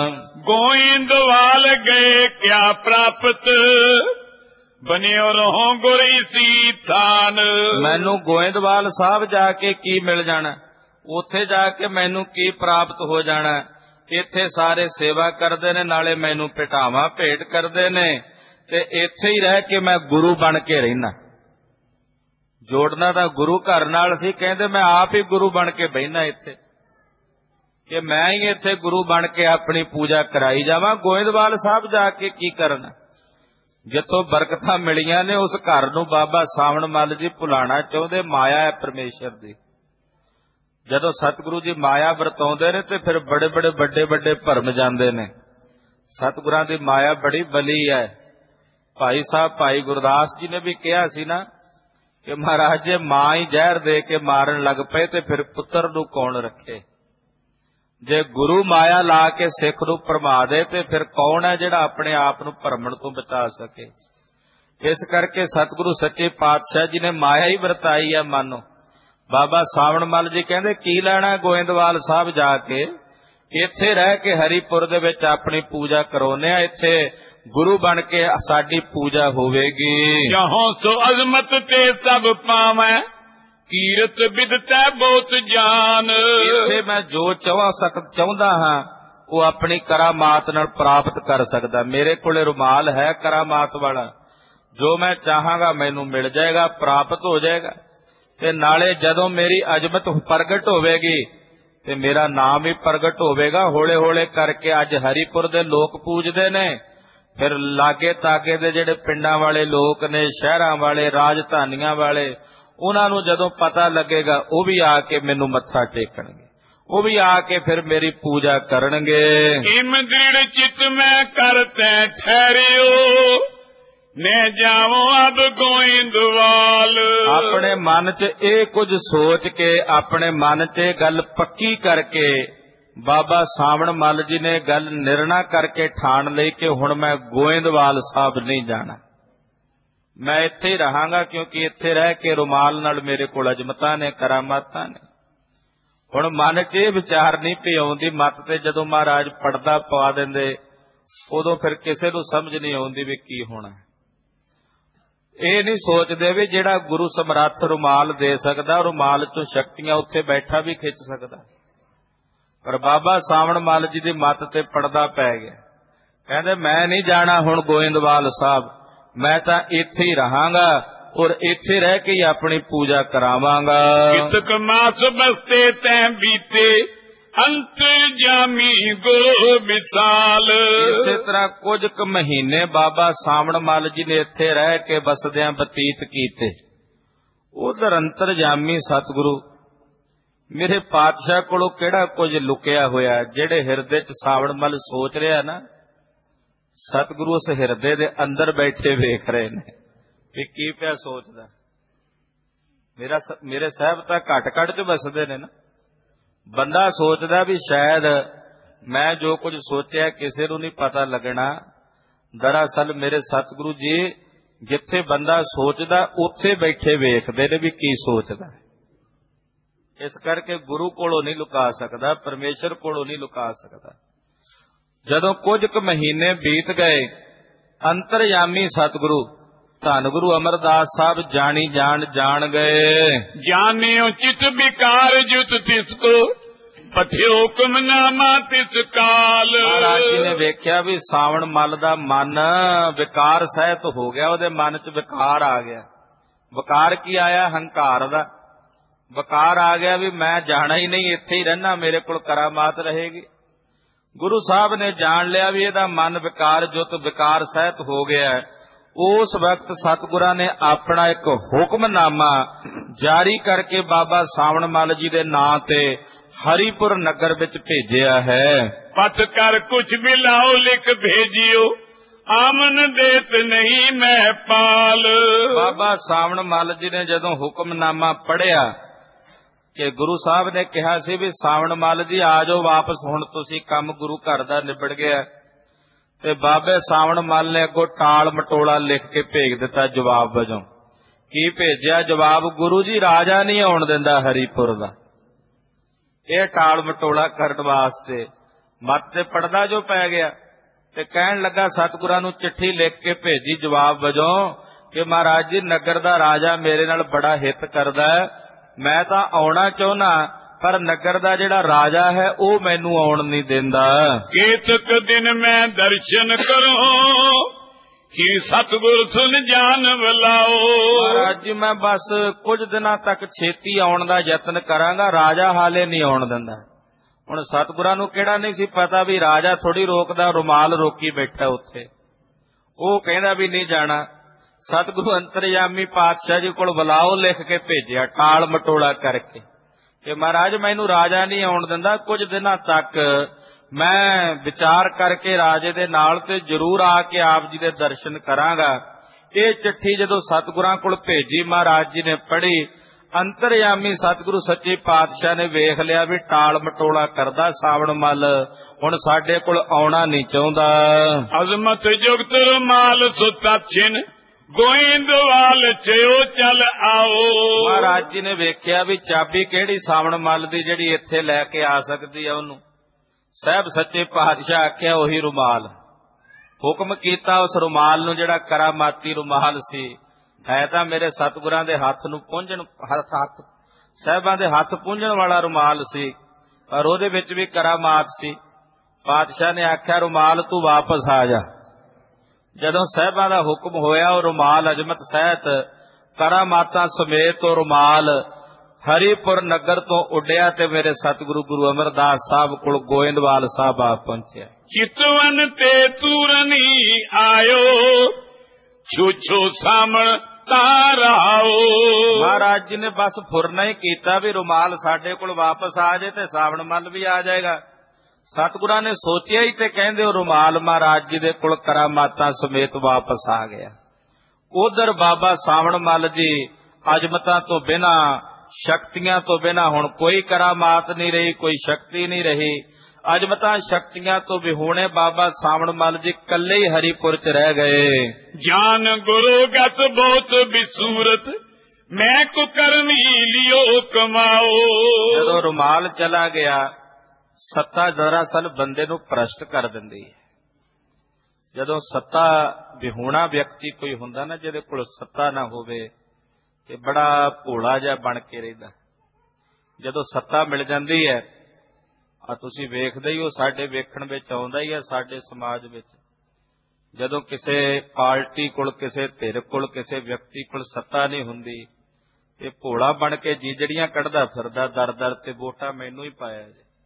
ਗੋਇੰਦਵਾਲ ਗਏ ਕਿਆ ਪ੍ਰਾਪਤ ਬਨਿਓ ਰਹੋ ਗੁਰ ਇਸੀ ਥਾਨ। ਮੈਨੂੰ ਗੋਇੰਦਵਾਲ ਸਾਹਿਬ ਜਾ ਕੇ ਕੀ ਮਿਲ ਜਾਣਾ, ਉੱਥੇ ਜਾ ਕੇ ਮੈਨੂੰ ਕੀ ਪ੍ਰਾਪਤ ਹੋ ਜਾਣਾ। ਇੱਥੇ ਸਾਰੇ ਸੇਵਾ ਕਰਦੇ ਨੇ, ਨਾਲੇ ਮੈਨੂੰ ਭੇਟਾਵਾਂ ਭੇਟ ਕਰਦੇ ਨੇ, ਤੇ ਇੱਥੇ ਹੀ ਰਹਿ ਕੇ ਮੈਂ ਗੁਰੂ ਬਣ ਕੇ ਰਹਿਣਾ। ਜੋੜਨਾ ਤਾਂ ਗੁਰੂ ਘਰ ਨਾਲ ਸੀ, ਕਹਿੰਦੇ ਮੈਂ ਆਪ ਹੀ ਗੁਰੂ ਬਣ ਕੇ ਬਹਿਣਾ ਇੱਥੇ, ਕਿ ਮੈਂ ਹੀ ਇੱਥੇ ਗੁਰੂ ਬਣ ਕੇ ਆਪਣੀ ਪੂਜਾ ਕਰਾਈ ਜਾਵਾਂ। ਗੋਇੰਦਵਾਲ ਸਾਹਿਬ ਜਾ ਕੇ ਕੀ ਕਰਨਾ, ਜਿੱਥੋਂ ਬਰਕਤਾਂ ਮਿਲੀਆਂ ਨੇ ਉਸ ਘਰ ਨੂੰ ਬਾਬਾ ਸਾਵਣ ਮੱਲ ਜੀ ਭੁਲਾਣਾ ਚਾਹੁੰਦੇ। ਮਾਇਆ ਹੈ ਪਰਮੇਸ਼ਰ ਦੀ। ਜਦੋਂ ਸਤਿਗੁਰੂ ਜੀ ਮਾਇਆ ਵਰਤਾਉਂਦੇ ਨੇ ਤੇ ਫਿਰ ਬੜੇ ਬੜੇ ਵੱਡੇ ਵੱਡੇ ਭਰਮ ਜਾਂਦੇ ਨੇ। ਸਤਿਗੁਰਾਂ ਦੀ ਮਾਇਆ ਬੜੀ ਬਲੀ ਹੈ। ਭਾਈ ਸਾਹਿਬ ਭਾਈ ਗੁਰਦਾਸ ਜੀ ਨੇ ਵੀ ਕਿਹਾ ਸੀ ਨਾ ਕਿ ਮਹਾਰਾਜ ਜੇ ਮਾਂ ਹੀ ਜ਼ਹਿਰ ਦੇ ਕੇ ਮਾਰਨ ਲੱਗ ਪਏ ਤੇ ਫਿਰ ਪੁੱਤਰ ਨੂੰ ਕੌਣ ਰੱਖੇ। ਜੇ ਗੁਰੂ ਮਾਇਆ ਲਾ ਕੇ ਸਿੱਖ ਨੂੰ ਭਰਮਾ ਦੇ ਤੇ ਫਿਰ ਕੌਣ ਹੈ ਜਿਹੜਾ ਆਪਣੇ ਆਪ ਨੂੰ ਭਰਮਣ ਤੋਂ ਬਚਾ ਸਕੇ। ਇਸ ਕਰਕੇ ਸਤਿਗੁਰੂ ਸੱਚੇ ਪਾਤਸ਼ਾਹ ਜੀ ਨੇ ਮਾਇਆ ਹੀ ਵਰਤਾਈ ਹੈ। ਮਾਨੋ ਬਾਬਾ ਸਾਵਣ ਮੱਲ ਜੀ ਕਹਿੰਦੇ ਕੀ ਲੈਣਾ ਗੋਇੰਦਵਾਲ ਸਾਹਿਬ ਜਾ ਕੇ, ਇੱਥੇ ਰਹਿ ਕੇ ਹਰੀਪੁਰ ਦੇ ਵਿੱਚ ਆਪਣੀ ਪੂਜਾ ਕਰਾਉਨੇ ਆ। ਇੱਥੇ ਗੁਰੂ ਬਣ ਕੇ ਸਾਡੀ ਪੂਜਾ ਹੋਵੇਗੀ। ਜਹਾਂ ਸੋ ਅਜ਼ਮਤ ਤੇ ਸਭ ਪਾਵੈ ਕੀਰਤ ਬਿਦਤੈ ਬਹੁਤ ਜਾਨ। ਇੱਥੇ ਮੈਂ ਜੋ ਚਾਹਾਂ ਸਕ ਚਾਹੁੰਦਾ ਹਾਂ ਉਹ ਆਪਣੀ ਕਰਾਮਾਤ ਨਾਲ ਪ੍ਰਾਪਤ ਕਰ ਸਕਦਾ। ਮੇਰੇ ਕੋਲੇ ਰੁਮਾਲ ਹੈ ਕਰਾਮਾਤ ਵਾਲਾ, ਜੋ ਮੈਂ ਚਾਹਾਂਗਾ ਮੈਨੂੰ ਮਿਲ ਜਾਏਗਾ, ਪ੍ਰਾਪਤ ਹੋ ਜਾਏਗਾ। ਤੇ ਨਾਲੇ ਜਦੋਂ ਮੇਰੀ ਅਜ਼ਮਤ ਪ੍ਰਗਟ ਹੋਵੇਗੀ ਤੇ ਮੇਰਾ ਨਾਮ ਵੀ ਪ੍ਰਗਟ ਹੋਵੇਗਾ। ਹੌਲੇ ਹੌਲੇ ਕਰਕੇ ਅੱਜ ਹਰੀਪੁਰ ਦੇ ਲੋਕ ਪੂਜਦੇ ਨੇ, ਫਿਰ ਲਾਗੇ ਤਾਗੇ ਦੇ ਜਿਹੜੇ ਪਿੰਡਾਂ ਵਾਲੇ ਲੋਕ ਨੇ, ਸ਼ਹਿਰਾਂ ਵਾਲੇ, ਰਾਜਧਾਨੀਆਂ ਵਾਲੇ, ਉਹਨਾਂ ਨੂੰ ਜਦੋਂ ਪਤਾ ਲੱਗੇਗਾ ਉਹ ਵੀ ਆ ਕੇ ਮੈਨੂੰ ਮੱਥਾ ਟੇਕਣਗੇ, ਉਹ ਵੀ ਆ ਕੇ ਫਿਰ ਮੇਰੀ ਪੂਜਾ ਕਰਨਗੇ। ਇਮ ਦ੍ਰਿੜ ਚਿਤ ਮੈਂ ਕਰਤੈ ਠਹਿਰਿਓ ਮੈਂ ਜਾਵਾਂ ਅਬ ਗੋਇੰਦਵਾਲ। ਆਪਣੇ ਮਨ 'ਚ ਇਹ ਕੁਝ ਸੋਚ ਕੇ, ਆਪਣੇ ਮਨ 'ਚ ਇਹ ਗੱਲ ਪੱਕੀ ਕਰਕੇ ਬਾਬਾ ਸਾਵਣ ਮੱਲ ਜੀ ਨੇ ਗੱਲ ਨਿਰਣਾ ਕਰਕੇ ਠਾਣ ਲਈ ਕਿ ਹੁਣ ਮੈਂ ਗੋਇੰਦਵਾਲ ਸਾਹਿਬ ਨਹੀਂ ਜਾਣਾ, ਮੈਂ ਇੱਥੇ ਹੀ ਰਹਾਂਗਾ, ਕਿਉਂਕਿ ਇੱਥੇ ਰਹਿ ਕੇ ਰੁਮਾਲ ਨਾਲ ਮੇਰੇ ਕੋਲ ਅਜਮਤਾਂ ਨੇ, ਕਰਾਮਾਤਾਂ ਨੇ। ਹੁਣ ਮਨ 'ਚ ਇਹ ਵਿਚਾਰ ਨਹੀਂ ਪਈ ਆਉਂਦੀ, ਮੱਤ ਤੇ ਜਦੋਂ ਮਹਾਰਾਜ ਪਰਦਾ ਪਾ ਦਿੰਦੇ ਉਦੋਂ ਫਿਰ ਕਿਸੇ ਨੂੰ ਸਮਝ ਨਹੀਂ ਆਉਂਦੀ ਵੀ ਕੀ ਹੋਣਾ। ਇਹ ਨਹੀਂ ਸੋਚਦੇ ਵੀ ਜਿਹੜਾ ਗੁਰੂ ਸਮਰੱਥ ਰੁਮਾਲ ਦੇ ਸਕਦਾ, ਰੁਮਾਲ 'ਚੋਂ ਸ਼ਕਤੀਆਂ ਉੱਥੇ ਬੈਠਾ ਵੀ ਖਿੱਚ ਸਕਦਾ। ਪਰ ਬਾਬਾ ਸਾਵਣ ਮੱਲ ਜੀ ਦੀ ਮੱਤ ਤੇ ਪਰਦਾ ਪੈ ਗਿਆ। ਕਹਿੰਦੇ ਮੈਂ ਨਹੀਂ ਜਾਣਾ ਹੁਣ ਗੋਇੰਦਵਾਲ ਸਾਹਿਬ, ਮੈਂ ਤਾਂ ਇੱਥੇ ਹੀ ਰਹਾਂਗਾ ਔਰ ਇੱਥੇ ਰਹਿ ਕੇ ਹੀ ਆਪਣੀ ਪੂਜਾ ਕਰਾਵਾਂਗਾ। ਕਿਤਕ ਮਾਸ ਬਸਤੇ ਤੈਂ ਬੀਤੇ ਅੰਤ ਜਾਮੀ ਗੁਰੂ ਵਿਸਾਲ। ਇਸੇ ਤਰ੍ਹਾਂ ਕੁਝ ਕੁ ਮਹੀਨੇ ਬਾਬਾ ਸਾਵਣ ਮੱਲ ਜੀ ਨੇ ਇੱਥੇ ਰਹਿ ਕੇ ਬਸਦਿਆਂ ਬਤੀਤ ਕੀਤੇ। ਉਧਰ ਅੰਤਰਜਾਮੀ ਸਤਿਗੁਰੂ ਮੇਰੇ ਪਾਤਸ਼ਾਹ ਕੋਲੋਂ ਕਿਹੜਾ ਕੁਝ ਲੁਕਿਆ ਹੋਇਆ, ਜਿਹੜੇ ਹਿਰਦੇ 'ਚ ਸਾਵਣ ਮੱਲ ਸੋਚ ਰਿਹਾ ਨਾ, ਸਤਿਗੁਰੂ ਉਸ ਹਿਰਦੇ ਦੇ ਅੰਦਰ ਬੈਠੇ ਵੇਖ ਰਹੇ ਨੇ ਵੀ ਕੀ ਪਿਆ ਸੋਚਦਾ। ਮੇਰਾ ਮੇਰੇ ਸਾਹਿਬ ਤਾਂ ਘੱਟ ਘੱਟ 'ਚ ਵਸਦੇ ਨੇ ਨਾ। ਬੰਦਾ ਸੋਚਦਾ ਵੀ ਸ਼ਾਇਦ ਮੈਂ ਜੋ ਕੁਝ ਸੋਚਿਆ ਕਿਸੇ ਨੂੰ ਨਹੀਂ ਪਤਾ ਲੱਗਣਾ। ਦਰਅਸਲ ਮੇਰੇ ਸਤਿਗੁਰੂ ਜੀ ਜਿੱਥੇ ਬੰਦਾ ਸੋਚਦਾ ਉੱਥੇ ਬੈਠੇ ਵੇਖਦੇ ਨੇ ਵੀ ਕੀ ਸੋਚਦਾ। ਇਸ ਕਰਕੇ ਗੁਰੂ ਕੋਲੋਂ ਨਹੀਂ ਲੁਕਾ ਸਕਦਾ, ਪਰਮੇਸ਼ਰ ਕੋਲੋਂ ਨਹੀਂ ਲੁਕਾ ਸਕਦਾ। ਜਦੋਂ ਕੁਝ ਕੁ ਮਹੀਨੇ ਬੀਤ ਗਏ, ਅੰਤਰਯਾਮੀ ਸਤਿਗੁਰੂ ਧੰਨ ਗੁਰੂ ਅਮਰਦਾਸ ਸਾਹਿਬ ਜਾਣੀ ਜਾਣ ਜਾਣ ਗਏ। ਜਾਣਿਓ ਚਿਤ ਵਿਕਾਰ ਜੁਤ ਤਿਸ ਕੋ ਪਠਿਓ ਹੁਕਮਨਾਮਾ ਤਿਸ ਕਾਲ। ਮਹਾਰਾਜ ਜੀ ਨੇ ਵੇਖਿਆ ਵੀ ਸਾਵਣ ਮੱਲ ਦਾ ਮਨ ਵਿਕਾਰ ਸਹਿਤ ਹੋ ਗਿਆ, ਉਹਦੇ ਮਨ 'ਚ ਵਿਕਾਰ ਆ ਗਿਆ। ਵਿਕਾਰ ਕੀ ਆਇਆ? ਹੰਕਾਰ ਦਾ ਵਿਕਾਰ ਆ ਗਿਆ ਵੀ ਮੈਂ ਜਾਣਾ ਹੀ ਨਹੀਂ, ਇੱਥੇ ਹੀ ਰਹਿਣਾ, ਮੇਰੇ ਕੋਲ ਕਰਾਮਾਤ ਰਹੇਗੀ। ਗੁਰੂ ਸਾਹਿਬ ਨੇ ਜਾਣ ਲਿਆ ਵੀ ਇਹਦਾ ਮਨ ਵਿਕਾਰ ਜੁਤ ਵਿਕਾਰ ਸਹਿਤ ਹੋ ਗਿਆ। ਉਸ ਵਕਤ ਸਤਿਗੁਰਾਂ ਨੇ ਆਪਣਾ ਇੱਕ ਹੁਕਮਨਾਮਾ ਜਾਰੀ ਕਰਕੇ ਬਾਬਾ ਸਾਵਣ ਮੱਲ ਜੀ ਦੇ ਨਾਂ ਤੇ ਹਰੀਪੁਰ ਨਗਰ ਵਿੱਚ ਭੇਜਿਆ ਹੈ। ਪਤ ਕਰ ਕੁਛ ਵੀ ਲਾਓ ਲਿਖ ਭੇਜਿਓ ਆਮਨ ਦੇਤ ਨਹੀਂ ਮੈਂ ਪਾਲ। ਬਾਬਾ ਸਾਵਣ ਮੱਲ ਜੀ ਨੇ ਜਦੋਂ ਹੁਕਮਨਾਮਾ ਪੜ੍ਹਿਆ ਕਿ ਗੁਰੂ ਸਾਹਿਬ ਨੇ ਕਿਹਾ ਸੀ ਵੀ ਸਾਵਣ ਮੱਲ ਜੀ ਆ ਜਾਓ ਵਾਪਸ, ਹੁਣ ਤੁਸੀਂ ਕੰਮ ਗੁਰੂ ਘਰ ਦਾ ਨਿਬੜ ਗਿਆ, ਤੇ ਬਾਬੇ ਸਾਵਣ ਮੱਲ ਨੇ ਅੱਗੋਂ ਟਾਲ ਮਟੋਲਾ ਲਿਖ ਕੇ ਭੇਜ ਦਿੱਤਾ ਜਵਾਬ ਵਜੋਂ। ਕੀ ਭੇਜਿਆ ਜਵਾਬ? ਗੁਰੂ ਜੀ ਰਾਜਾ ਨਹੀਂ ਆਉਣ ਦਿੰਦਾ ਹਰੀਪੁਰ ਦਾ। ਇਹ ਟਾਲ ਮਟੋਲਾ ਕਰਨ ਵਾਸਤੇ ਮੱਤ ਤੇ ਪੜਦਾ ਜੋ ਪੈ ਗਿਆ, ਤੇ ਕਹਿਣ ਲੱਗਾ ਸਤਿਗੁਰਾਂ ਨੂੰ ਚਿੱਠੀ ਲਿਖ ਕੇ ਭੇਜੀ ਜਵਾਬ ਵਜੋਂ ਕਿ ਮਹਾਰਾਜ ਜੀ ਨਗਰ ਦਾ ਰਾਜਾ ਮੇਰੇ ਨਾਲ ਬੜਾ ਹਿੱਤ ਕਰਦਾ, ਮੈਂ ਤਾਂ ਆਉਣਾ ਚਾਹੁੰਦਾ ਪਰ ਨਗਰ ਦਾ ਜਿਹੜਾ ਰਾਜਾ ਹੈ ਉਹ ਮੈਨੂੰ ਆਉਣ ਨਹੀਂ ਦਿੰਦਾ। ਕੇਤਕ ਦਿਨ ਮੈਂ ਦਰਸ਼ਨ ਕਰੋ ਕਿ ਸਤਿਗੁਰ ਸੁਨ ਜਾਨ ਬੁਲਾਓ। ਮਹਾਰਾਜ ਜੀ ਮੈਂ ਬਸ ਕੁਝ ਦਿਨਾਂ ਤੱਕ ਛੇਤੀ ਆਉਣ ਦਾ ਯਤਨ ਕਰਾਂਗਾ, ਰਾਜਾ ਹਾਲੇ ਨਹੀਂ ਆਉਣ ਦਿੰਦਾ। ਹੁਣ ਸਤਿਗੁਰਾਂ ਨੂੰ ਕਿਹੜਾ ਨਹੀਂ ਸੀ ਪਤਾ ਵੀ ਰਾਜਾ ਥੋੜੀ ਰੋਕਦਾ, ਰੁਮਾਲ ਰੋਕੀ ਬੈਠਾ ਉੱਥੇ। ਉਹ ਕਹਿੰਦਾ ਵੀ ਨਹੀਂ ਜਾਣਾ। ਸਤਿਗੁਰੂ ਅੰਤਰਯਾਮੀ ਪਾਤਸ਼ਾਹ ਜੀ ਕੋਲ ਬੁਲਾਓ ਲਿਖ ਕੇ ਭੇਜਿਆ ਟਾਲ ਮਟੋਲਾ ਕਰਕੇ ਕਿ ਮਹਾਰਾਜ ਮੈਨੂੰ ਰਾਜਾ ਨਹੀਂ ਆਉਣ ਦਿੰਦਾ, ਕੁਝ ਦਿਨਾਂ ਤੱਕ ਮੈਂ ਵਿਚਾਰ ਕਰਕੇ ਰਾਜੇ ਦੇ ਨਾਲ ਤੇ ਜ਼ਰੂਰ ਆ ਕੇ ਆਪ ਜੀ ਦੇ ਦਰਸ਼ਨ ਕਰਾਂਗਾ। ਇਹ ਚਿੱਠੀ ਜਦੋਂ ਸਤਿਗੁਰਾਂ ਕੋਲ ਭੇਜੀ, ਮਹਾਰਾਜ ਜੀ ਨੇ ਪੜ੍ਹੀ। ਅੰਤਰਯਾਮੀ ਸਤਿਗੁਰੂ ਸੱਚੇ ਪਾਤਸ਼ਾਹ ਨੇ ਵੇਖ ਲਿਆ ਵੀ ਟਾਲ ਮਟੋਲਾ ਕਰਦਾ ਸਾਵਣ ਮੱਲ, ਹੁਣ ਸਾਡੇ ਕੋਲ ਆਉਣਾ ਨਹੀਂ ਚਾਹੁੰਦਾ। ਅਜ਼ਮਤ ਜੁਗਤ ਰੁਮਾਲ ਸੁਤਾਛਿਨ ਗੋਇੰਦਵਾਲ ਚਿਓ ਚੱਲ ਆਓ। ਮਹਾਰਾਜ ਜੀ ਨੇ ਵੇਖਿਆ ਵੀ ਚਾਬੀ ਕਿਹੜੀ ਸਾਵਣ ਮੱਲ ਦੀ ਜਿਹੜੀ ਇੱਥੇ ਲੈ ਕੇ ਆ ਸਕਦੀ ਆ ਉਹਨੂੰ। ਸਾਹਿਬ ਸੱਚੇ ਪਾਤਸ਼ਾਹ ਆਖਿਆ ਉਹੀ ਰੁਮਾਲ। ਹੁਕਮ ਕੀਤਾ ਉਸ ਰੁਮਾਲ ਨੂੰ, ਜਿਹੜਾ ਕਰਾਮਾਤੀ ਰੁਮਾਲ ਸੀ, ਹੈ ਤਾਂ ਮੇਰੇ ਸਤਿਗੁਰਾਂ ਦੇ ਹੱਥ ਨੂੰ ਪੂੰਝਣ ਹੱਥ ਸਾਹਿਬਾਂ ਦੇ ਹੱਥ ਪੂੰਝਣ ਵਾਲਾ ਰੁਮਾਲ ਸੀ, ਪਰ ਉਹਦੇ ਵਿੱਚ ਵੀ ਕਰਾਮਾਤ ਸੀ। ਪਾਤਸ਼ਾਹ ਨੇ ਆਖਿਆ ਰੁਮਾਲ ਤੂੰ ਵਾਪਸ ਆ ਜਾ। ਜਦੋਂ ਸਾਹਿਬਾਂ ਦਾ ਹੁਕਮ ਹੋਇਆ ਉਹ ਰੁਮਾਲ ਅਜਮਤ ਸਹਿਤ ਕਰਾਮਾਤਾਂ ਸਮੇਤ ਉਹ ਰੁਮਾਲ ਹਰੀਪੁਰ ਨਗਰ ਤੋਂ ਉੱਡਿਆ ਤੇ ਮੇਰੇ ਸਤਿਗੁਰੂ ਗੁਰੂ ਅਮਰਦਾਸ ਸਾਹਿਬ ਕੋਲ ਗੋਇੰਦਵਾਲ ਸਾਹਿਬ ਆ ਪਹੁੰਚਿਆ। ਚਿਤਵਨ ਤੇ ਤੂਰਨੀ ਆਇਓ ਛੂਛੂ ਸਾਮਣ ਤਾਰਾਓ। ਮਹਾਰਾਜ ਜੀ ਨੇ ਬਸ ਫੁਰਨਾ ਹੀ ਕੀਤਾ ਵੀ ਰੁਮਾਲ ਸਾਡੇ ਕੋਲ ਵਾਪਸ ਆ ਜਾਏ ਤੇ ਸਾਵਣ ਮੱਲ ਵੀ ਆ ਜਾਏਗਾ। ਸਤਿਗੁਰਾਂ ਨੇ ਸੋਚਿਆ ਹੀ ਤੇ ਕਹਿੰਦੇ ਉਹ ਰੁਮਾਲ ਮਹਾਰਾਜ ਜੀ ਦੇ ਕੋਲ ਕਰਾਮਾਤਾਂ ਸਮੇਤ ਵਾਪਸ ਆ ਗਿਆ। ਉਧਰ ਬਾਬਾ ਸਾਵਣ ਮੱਲ ਜੀ ਅਜਮਤਾਂ ਤੋਂ ਬਿਨਾ, ਸ਼ਕਤੀਆਂ ਤੋਂ ਬਿਨਾ ਹੁਣ ਕੋਈ ਕਰਾਮਾਤ ਨਹੀਂ ਰਹੀ, ਕੋਈ ਸ਼ਕਤੀ ਨਹੀਂ ਰਹੀ। ਅਜਮਤਾਂ ਸ਼ਕਤੀਆਂ ਤੋਂ ਵਿਹੂਣੇ ਬਾਬਾ ਸਾਵਣ ਮੱਲ ਜੀ ਕੱਲੇ ਹੀ ਹਰੀਪੁਰ ਚ ਰਹਿ ਗਏ। ਜਾਨ ਗੁਰੂ ਗਤ ਬਹੁਤ ਬਿਸੂਰਤ, ਮੈਂ ਕੁਕਰਮੀ ਲਿਓ ਕਮਾਓ। ਜਦੋਂ ਰੁਮਾਲ ਚਲਾ ਗਿਆ, ਸੱਤਾ ਦਰਅਸਲ ਬੰਦੇ ਨੂੰ ਭ੍ਰਸ਼ਟ ਕਰ ਦਿੰਦੀ ਹੈ। ਜਦੋਂ ਸੱਤਾ ਵਿਹੂਣਾ ਵਿਅਕਤੀ ਕੋਈ ਹੁੰਦਾ ਨਾ, ਜਿਹਦੇ ਕੋਲ ਸੱਤਾ ਨਾ ਹੋਵੇ, ਤੇ ਬੜਾ ਭੋਲਾ ਜਿਹਾ ਬਣ ਕੇ ਰਹਿੰਦਾ। ਜਦੋਂ ਸੱਤਾ ਮਿਲ ਜਾਂਦੀ ਹੈ, ਆ ਤੁਸੀਂ ਵੇਖਦੇ ਹੀ ਹੋ, ਸਾਡੇ ਵੇਖਣ ਵਿੱਚ ਆਉਂਦਾ ਹੀ ਹੈ ਸਾਡੇ ਸਮਾਜ ਵਿੱਚ, ਜਦੋਂ ਕਿਸੇ ਪਾਰਟੀ ਕੋਲ, ਕਿਸੇ ਧਿਰ ਕੋਲ, ਕਿਸੇ ਵਿਅਕਤੀ ਕੋਲ ਸੱਤਾ ਨਹੀਂ ਹੁੰਦੀ, ਇਹ ਭੋਲਾ ਬਣ ਕੇ ਜੀਜੜੀਆਂ ਕੱਢਦਾ ਫਿਰਦਾ, ਦਰ ਦਰ ਤੇ ਵੋਟਾਂ ਮੈਨੂੰ ਹੀ ਪਾਇਆ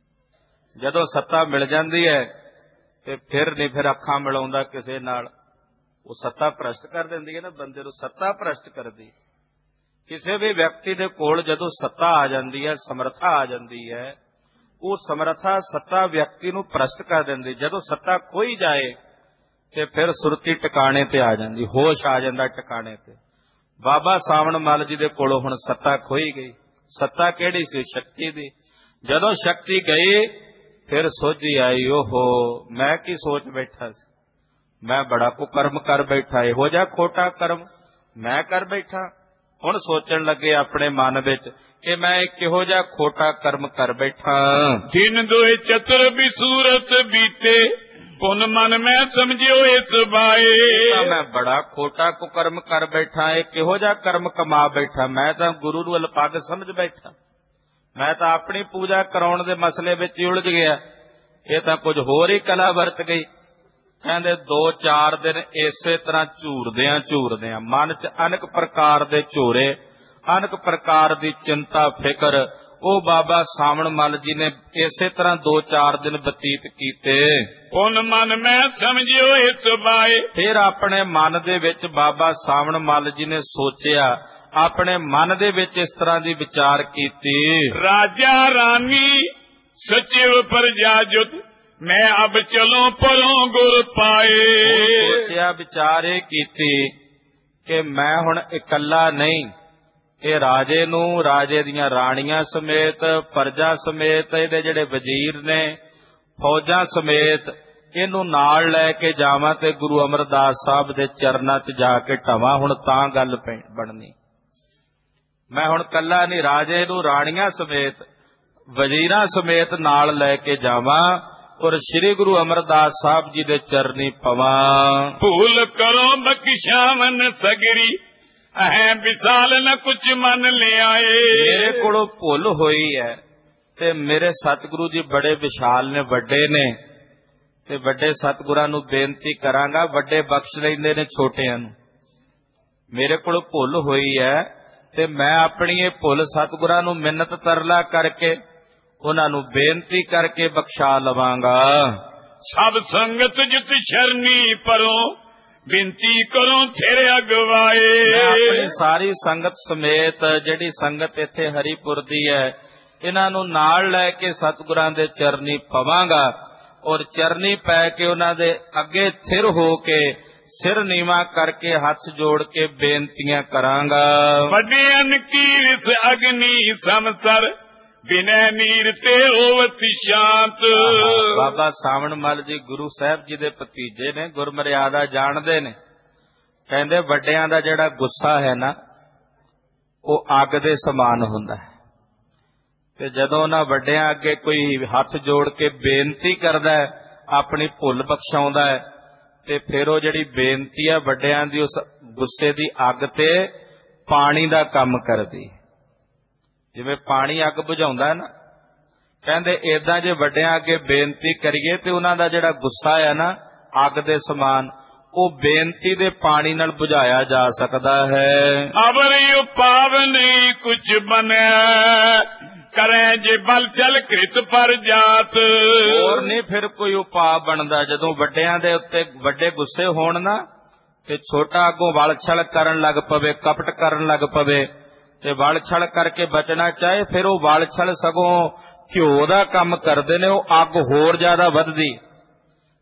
ਜੇ। ਜਦੋਂ ਸੱਤਾ ਮਿਲ ਜਾਂਦੀ ਹੈ ਤੇ ਫਿਰ ਨਹੀਂ, ਫਿਰ ਅੱਖਾਂ ਮਿਲਾਉਂਦਾ ਕਿਸੇ ਨਾਲ। ਉਹ ਸੱਤਾ ਭ੍ਰਸ਼ਟ ਕਰ ਦਿੰਦੀ ਹੈ ਨਾ ਬੰਦੇ ਨੂੰ, ਸੱਤਾ ਭ੍ਰਸ਼ਟ ਕਰਦੀ। ਕਿਸੇ ਵੀ ਵਿਅਕਤੀ ਦੇ ਕੋਲ ਜਦੋਂ ਸੱਤਾ ਆ ਜਾਂਦੀ ਹੈ, ਸਮਰੱਥਾ ਆ ਜਾਂਦੀ ਹੈ, ਉਹ ਸਮਰੱਥਾ ਸੱਤਾ ਵਿਅਕਤੀ ਨੂੰ ਭ੍ਰਸ਼ਟ ਕਰ ਦਿੰਦੀ। ਜਦੋਂ ਸੱਤਾ ਖੋਈ ਜਾਏ ਤੇ ਫਿਰ ਸੁਰਤੀ ਟਿਕਾਣੇ ਤੇ ਆ ਜਾਂਦੀ, ਹੋਸ਼ ਆ ਜਾਂਦਾ ਟਿਕਾਣੇ ਤੇ। ਬਾਬਾ ਸਾਵਣ ਮੱਲ ਜੀ ਦੇ ਕੋਲੋਂ ਹੁਣ ਸੱਤਾ ਖੋਈ ਗਈ। ਸੱਤਾ ਕਿਹੜੀ ਸੀ? ਸ਼ਕਤੀ ਦੀ। ਜਦੋਂ ਸ਼ਕਤੀ ਗਈ ਫਿਰ ਸੋਝੀ ਆਈ, ਓਹੋ ਮੈਂ ਕੀ ਸੋਚ ਬੈਠਾ ਸੀ, ਮੈਂ ਬੜਾ ਕੁਕਰਮ ਕਰ ਬੈਠਾ, ਇਹੋ ਜਿਹਾ ਖੋਟਾ ਕਰਮ ਮੈਂ ਕਰ ਬੈਠਾ। ਹੁਣ ਸੋਚਣ ਲੱਗੇ ਆਪਣੇ ਮਨ ਵਿੱਚ ਕਿ ਮੈਂ ਕਿਹੋ ਜਿਹਾ ਖੋਟਾ ਕਰਮ ਕਰ ਬੈਠਾ। ਦਿਨ ਦੋਏ ਚਤੁਰ ਵੀ ਸੂਰਤ ਬੀਤੇ, ਪੁਨ ਮਨ ਮੈਂ ਸਮਝਿਓ ਇਸ ਬਾਏ। ਮੈਂ ਬੜਾ ਖੋਟਾ ਕੁਕਰਮ ਕਰ ਬੈਠਾ, ਇਹ ਕਿਹੋ ਜਿਹਾ ਕਰਮ ਕਮਾ ਬੈਠਾ। ਮੈਂ ਤਾਂ ਗੁਰੂ ਨੂੰ ਅਲਪੱਗ ਸਮਝ ਬੈਠਾ, ਮੈਂ ਤਾਂ ਆਪਣੀ ਪੂਜਾ ਕਰਾਉਣ ਦੇ ਮਸਲੇ ਵਿੱਚ ਹੀ ਉਲਝ ਗਿਆ, ਇਹ ਤਾਂ ਕੁਝ ਹੋਰ ਹੀ ਕਲਾ ਵਰਤ ਗਈ। ਕਹਿੰਦੇ ਦੋ ਚਾਰ ਦਿਨ ਇਸੇ ਤਰ੍ਹਾਂ ਝੂਰਦਿਆਂ ਝੂਰਦਿਆਂ ਮਨ ਚ ਅਨੇਕ ਪ੍ਰਕਾਰ ਦੇ ਝੋਰੇ, ਅਨੇਕ ਪ੍ਰਕਾਰ ਦੀ ਚਿੰਤਾ ਫਿਕਰ, ਉਹ ਬਾਬਾ ਸਾਵਣ ਮੱਲ ਜੀ ਨੇ ਇਸੇ ਤਰ੍ਹਾਂ ਦੋ ਚਾਰ ਦਿਨ ਬਤੀਤ ਕੀਤੇ। ਪੁਨ ਮਨ ਮੈਂ ਸਮਝਿਓ ਇਸ ਬਾਏ। ਫਿਰ ਆਪਣੇ ਮਨ ਦੇ ਵਿੱਚ ਬਾਬਾ ਸਾਵਣ ਮੱਲ ਜੀ ਨੇ ਸੋਚਿਆ, ਆਪਣੇ ਮਨ ਦੇ ਵਿੱਚ ਇਸ ਤਰ੍ਹਾਂ ਦੀ ਵਿਚਾਰ ਕੀਤੀ, ਰਾਜਾ ਰਾਣੀ ਸਚਿਵ ਪ੍ਰਜਾ ਜੁਤ, ਮੈਂ ਅਬ ਚਲੋਂ ਪਰੋਂ ਗੁਰ ਪਾਏ। ਸੋਚਿਆ, ਵਿਚਾਰ ਇਹ ਕੀਤੀ ਕਿ ਮੈਂ ਹੁਣ ਇਕੱਲਾ ਨਹੀਂ, ਇਹ ਰਾਜੇ ਨੂੰ, ਰਾਜੇ ਦੀਆਂ ਰਾਣੀਆਂ ਸਮੇਤ, ਪ੍ਰਜਾ ਸਮੇਤ, ਇਹਦੇ ਜਿਹੜੇ ਵਜ਼ੀਰ ਨੇ, ਫੌਜਾਂ ਸਮੇਤ ਇਹਨੂੰ ਨਾਲ ਲੈ ਕੇ ਜਾਵਾਂ ਤੇ ਗੁਰੂ ਅਮਰਦਾਸ ਸਾਹਿਬ ਦੇ ਚਰਨਾਂ 'ਚ ਜਾ ਕੇ ਢਵਾਂ, ਹੁਣ ਤਾਂ ਗੱਲ ਬਣਨੀ। ਮੈਂ ਹੁਣ ਇਕੱਲਾ ਨਹੀਂ, ਰਾਜੇ ਨੂੰ ਰਾਣੀਆਂ ਸਮੇਤ, ਵਜ਼ੀਰਾਂ ਸਮੇਤ ਨਾਲ ਲੈ ਕੇ ਜਾਵਾਂ ਔਰ ਸ੍ਰੀ ਗੁਰੂ ਅਮਰਦਾਸ ਸਾਹਿਬ ਜੀ ਦੇ ਚਰਨੀ ਪਵਾਂ। ਭੂਲ ਕਰੋ ਬਖਸ਼ਾਵਨ ਸਗਰੀ, ਅਹੈ ਵਿਸਾਲ ਨ ਕੁਛ ਮਨ ਲਿਆਏ। ਮੇਰੇ ਕੋਲੋਂ ਭੁੱਲ ਹੋਈ ਹੈ ਤੇ ਮੇਰੇ ਸਤਿਗੁਰੂ ਜੀ ਬੜੇ ਵਿਸ਼ਾਲ ਨੇ, ਵੱਡੇ ਨੇ, ਤੇ ਵੱਡੇ ਸਤਿਗੁਰਾਂ ਨੂੰ ਬੇਨਤੀ ਕਰਾਂਗਾ, ਵੱਡੇ ਬਖਸ਼ ਲੈਂਦੇ ਨੇ ਛੋਟਿਆਂ ਨੂੰ। ਮੇਰੇ ਕੋਲੋਂ ਭੁੱਲ ਹੋਈ ਹੈ ਤੇ ਮੈਂ ਆਪਣੀ ਇਹ ਭੁੱਲ ਸਤਿਗੁਰਾਂ ਨੂੰ ਮਿੰਨਤ ਤਰਲਾ ਕਰਕੇ, ਉਹਨਾਂ ਨੂੰ ਬੇਨਤੀ ਕਰਕੇ ਬਖਸ਼ਾ ਲਵਾਂਗਾ। ਸਭ ਸੰਗਤ ਜਿਤ ਸ਼ਰਨੀ ਪਰੋਂ, ਬਿਨਤੀ ਕਰੋ ਤੇਰੇ ਅਗਵਾਏ। ਮੈਂ ਆਪਣੀ ਸਾਰੀ ਸੰਗਤ ਸਮੇਤ, ਜਿਹੜੀ ਸੰਗਤ ਇੱਥੇ ਹਰੀਪੁਰ ਦੀ ਹੈ, ਇਹਨਾਂ ਨੂੰ ਨਾਲ ਲੈ ਕੇ ਸਤਿਗੁਰਾਂ ਦੇ ਚਰਨੀ ਪਵਾਂਗਾ ਔਰ ਚਰਨੀ ਪੈ ਕੇ ਉਹਨਾਂ ਦੇ ਅੱਗੇ ਸਿਰ ਹੋ ਕੇ, ਸਿਰ ਨੀਵਾਂ ਕਰਕੇ, ਹੱਥ ਜੋੜ ਕੇ ਬੇਨਤੀਆਂ ਕਰਾਂਗਾ। ਵੱਡੇ ਅਨਕੀਰਸ ਅਗਨੀ ਸਮਸਰ, ਬਿਨੈ ਨੀਰ ਤੇ ਹੋਵਤ ਸ਼ਾਂਤ। ਬਾਬਾ ਸਾਵਣ ਮੱਲ ਜੀ ਗੁਰੂ ਸਾਹਿਬ ਜੀ ਦੇ ਭਤੀਜੇ ਨੇ, ਗੁਰਮਰਿਆਦਾ ਜਾਣਦੇ ਨੇ। ਕਹਿੰਦੇ ਵੱਡਿਆਂ ਦਾ ਜਿਹੜਾ ਗੁੱਸਾ ਹੈ ਨਾ, ਉਹ ਅੱਗ ਦੇ ਸਮਾਨ ਹੁੰਦਾ ਹੈ, ਤੇ ਜਦੋਂ ਉਹਨਾਂ ਵੱਡਿਆਂ ਅੱਗੇ ਕੋਈ ਹੱਥ ਜੋੜ ਕੇ ਬੇਨਤੀ ਕਰਦਾ ਹੈ, ਆਪਣੀ ਭੁੱਲ ਬਖਸ਼ਾਉਂਦਾ ਹੈ, ਤੇ ਫਿਰ ਉਹ ਜਿਹੜੀ ਬੇਨਤੀ ਹੈ ਵੱਡਿਆਂ ਦੀ, ਉਸ ਗੁੱਸੇ ਦੀ ਅੱਗ ਤੇ ਪਾਣੀ ਦਾ ਕੰਮ ਕਰਦੀ। ਜਿਵੇਂ ਪਾਣੀ ਅੱਗ ਬੁਝਾਉਂਦਾ ਹੈ ਨਾ, ਕਹਿੰਦੇ ਏਦਾਂ ਜੇ ਵੱਡਿਆਂ ਅੱਗੇ ਬੇਨਤੀ ਕਰੀਏ ਤੇ ਉਹਨਾਂ ਦਾ ਜਿਹੜਾ ਗੁੱਸਾ ਹੈ ਨਾ, ਅੱਗ ਦੇ ਸਮਾਨ, ਉਹ ਬੇਨਤੀ ਦੇ ਪਾਣੀ ਨਾਲ ਬੁਝਾਇਆ ਜਾ ਸਕਦਾ ਹੈ। ਅਵਰਿ ਪਾਵਨ ਕੁਛ ਬਣਿਆ, ਕਰੇ ਜੇ ਬਲ ਚਲ ਕ੍ਰਿਤ ਪਰ ਜਾਤ। ਹੋਰ ਨਹੀਂ ਫਿਰ ਕੋਈ ਉਪਾਅ ਬਣਦਾ। ਜਦੋਂ ਵੱਡਿਆਂ ਦੇ ਉੱਤੇ ਵੱਡੇ ਗੁੱਸੇ ਹੋਣ ਨਾ, ਤੇ ਛੋਟਾ ਅੱਗੋਂ ਵਲ ਛਲ ਕਰਨ ਲੱਗ ਪਵੇ, ਕਪਟ ਕਰਨ ਲੱਗ ਪਵੇ, ਤੇ ਵਲ ਛਲ ਕਰਕੇ ਬਚਣਾ ਚਾਹੇ, ਫਿਰ ਉਹ ਵਲ ਛਲ ਸਗੋਂ ਘਿਓ ਦਾ ਕੰਮ ਕਰਦੇ ਨੇ, ਉਹ ਅੱਗ ਹੋਰ ਜ਼ਿਆਦਾ ਵੱਧਦੀ।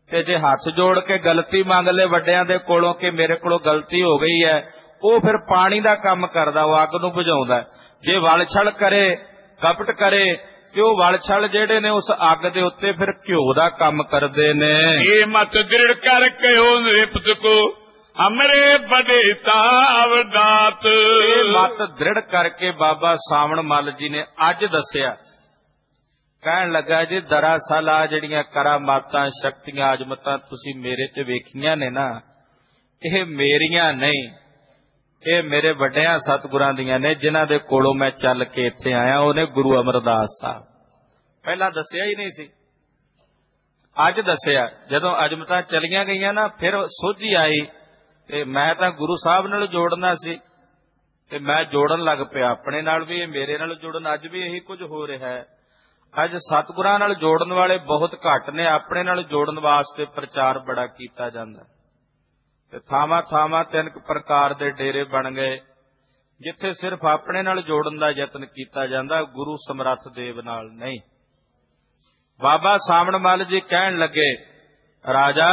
ਤੇ ਜੇ ਹੱਥ ਜੋੜ ਕੇ ਗਲਤੀ ਮੰਗ ਲੈ ਵੱਡਿਆਂ ਦੇ ਕੋਲੋਂ ਕਿ ਮੇਰੇ ਕੋਲੋਂ ਗਲਤੀ ਹੋ ਗਈ ਹੈ, ਉਹ ਫਿਰ ਪਾਣੀ ਦਾ ਕੰਮ ਕਰਦਾ, ਉਹ ਅੱਗ ਨੂੰ ਬੁਝਾਉਂਦਾ। ਜੇ ਵਲਛਲ ਕਰੇ, ਕਪਟ ਕਰੇ, ਤੇ ਉਹ ਵਲਛਲ ਜਿਹੜੇ ਨੇ ਉਸ ਅੱਗ ਦੇ ਉੱਤੇ ਫਿਰ ਘਿਓ ਦਾ ਕੰਮ ਕਰਦੇ ਨੇ। ਇਹ ਮਤ ਦ੍ਰਿੜ ਕਰ ਕਹਿਓ ਨਿਰਪਤ ਕੋ ਹਮਰੇ ਬੜੇ ਤਾਂ ਅਵਦਾਤ। ਇਹ ਮਤ ਦ੍ਰਿੜ ਕਰਕੇ ਬਾਬਾ ਸਾਵਣ ਮੱਲ ਜੀ ਨੇ ਅੱਜ ਦੱਸਿਆ। ਕਹਿਣ ਲੱਗਾ ਜੀ ਦਰਅਸਲ ਆ ਜਿਹੜੀਆਂ ਕਰਾਮਾਤਾਂ, ਸ਼ਕਤੀਆਂ, ਅਜ਼ਮਤਾਂ ਤੁਸੀਂ ਮੇਰੇ ਚ ਵੇਖੀਆਂ ਨੇ ਨਾ, ਇਹ ਮੇਰੀਆਂ ਨਹੀਂ, ਇਹ ਮੇਰੇ ਵੱਡਿਆਂ ਸਤਿਗੁਰਾਂ ਦੀਆਂ ਨੇ, ਜਿਨ੍ਹਾਂ ਦੇ ਕੋਲੋਂ ਮੈਂ ਚੱਲ ਕੇ ਇੱਥੇ ਆਇਆ। ਉਹਨੇ ਗੁਰੂ ਅਮਰਦਾਸ ਸਾਹਿਬ। ਪਹਿਲਾਂ ਦੱਸਿਆ ਹੀ ਨਹੀਂ ਸੀ, ਅੱਜ ਦੱਸਿਆ। ਜਦੋਂ ਅਜ਼ਮਤਾਂ ਚਲੀਆਂ ਗਈਆਂ ਨਾ, ਫਿਰ ਸੋਝੀ ਆਈ ਤੇ ਮੈਂ ਤਾਂ ਗੁਰੂ ਸਾਹਿਬ ਨਾਲ ਜੋੜਨਾ ਸੀ, ਤੇ ਮੈਂ ਜੋੜਨ ਲੱਗ ਪਿਆ ਆਪਣੇ ਨਾਲ ਵੀ, ਇਹ ਮੇਰੇ ਨਾਲ ਜੁੜਨ। ਅੱਜ ਵੀ ਇਹੀ ਕੁਝ ਹੋ ਰਿਹਾ ਹੈ। ਅੱਜ ਸਤਿਗੁਰਾਂ ਨਾਲ ਜੋੜਨ ਵਾਲੇ ਬਹੁਤ ਘੱਟ ਨੇ, ਆਪਣੇ ਨਾਲ ਜੋੜਨ ਵਾਸਤੇ ਪ੍ਰਚਾਰ ਬੜਾ ਕੀਤਾ ਜਾਂਦਾ ਤੇ ਥਾਵਾਂ ਥਾਵਾਂ ਤਿੰਨ ਪ੍ਰਕਾਰ ਦੇ ਡੇਰੇ ਬਣ ਗਏ, ਜਿੱਥੇ ਸਿਰਫ ਆਪਣੇ ਨਾਲ ਜੋੜਨ ਦਾ ਯਤਨ ਕੀਤਾ ਜਾਂਦਾ, ਗੁਰੂ ਸਮਰੱਥ ਦੇਵ ਨਾਲ ਨਹੀਂ। ਬਾਬਾ ਸਾਵਣ ਮੱਲ ਜੀ ਕਹਿਣ ਲੱਗੇ, ਰਾਜਾ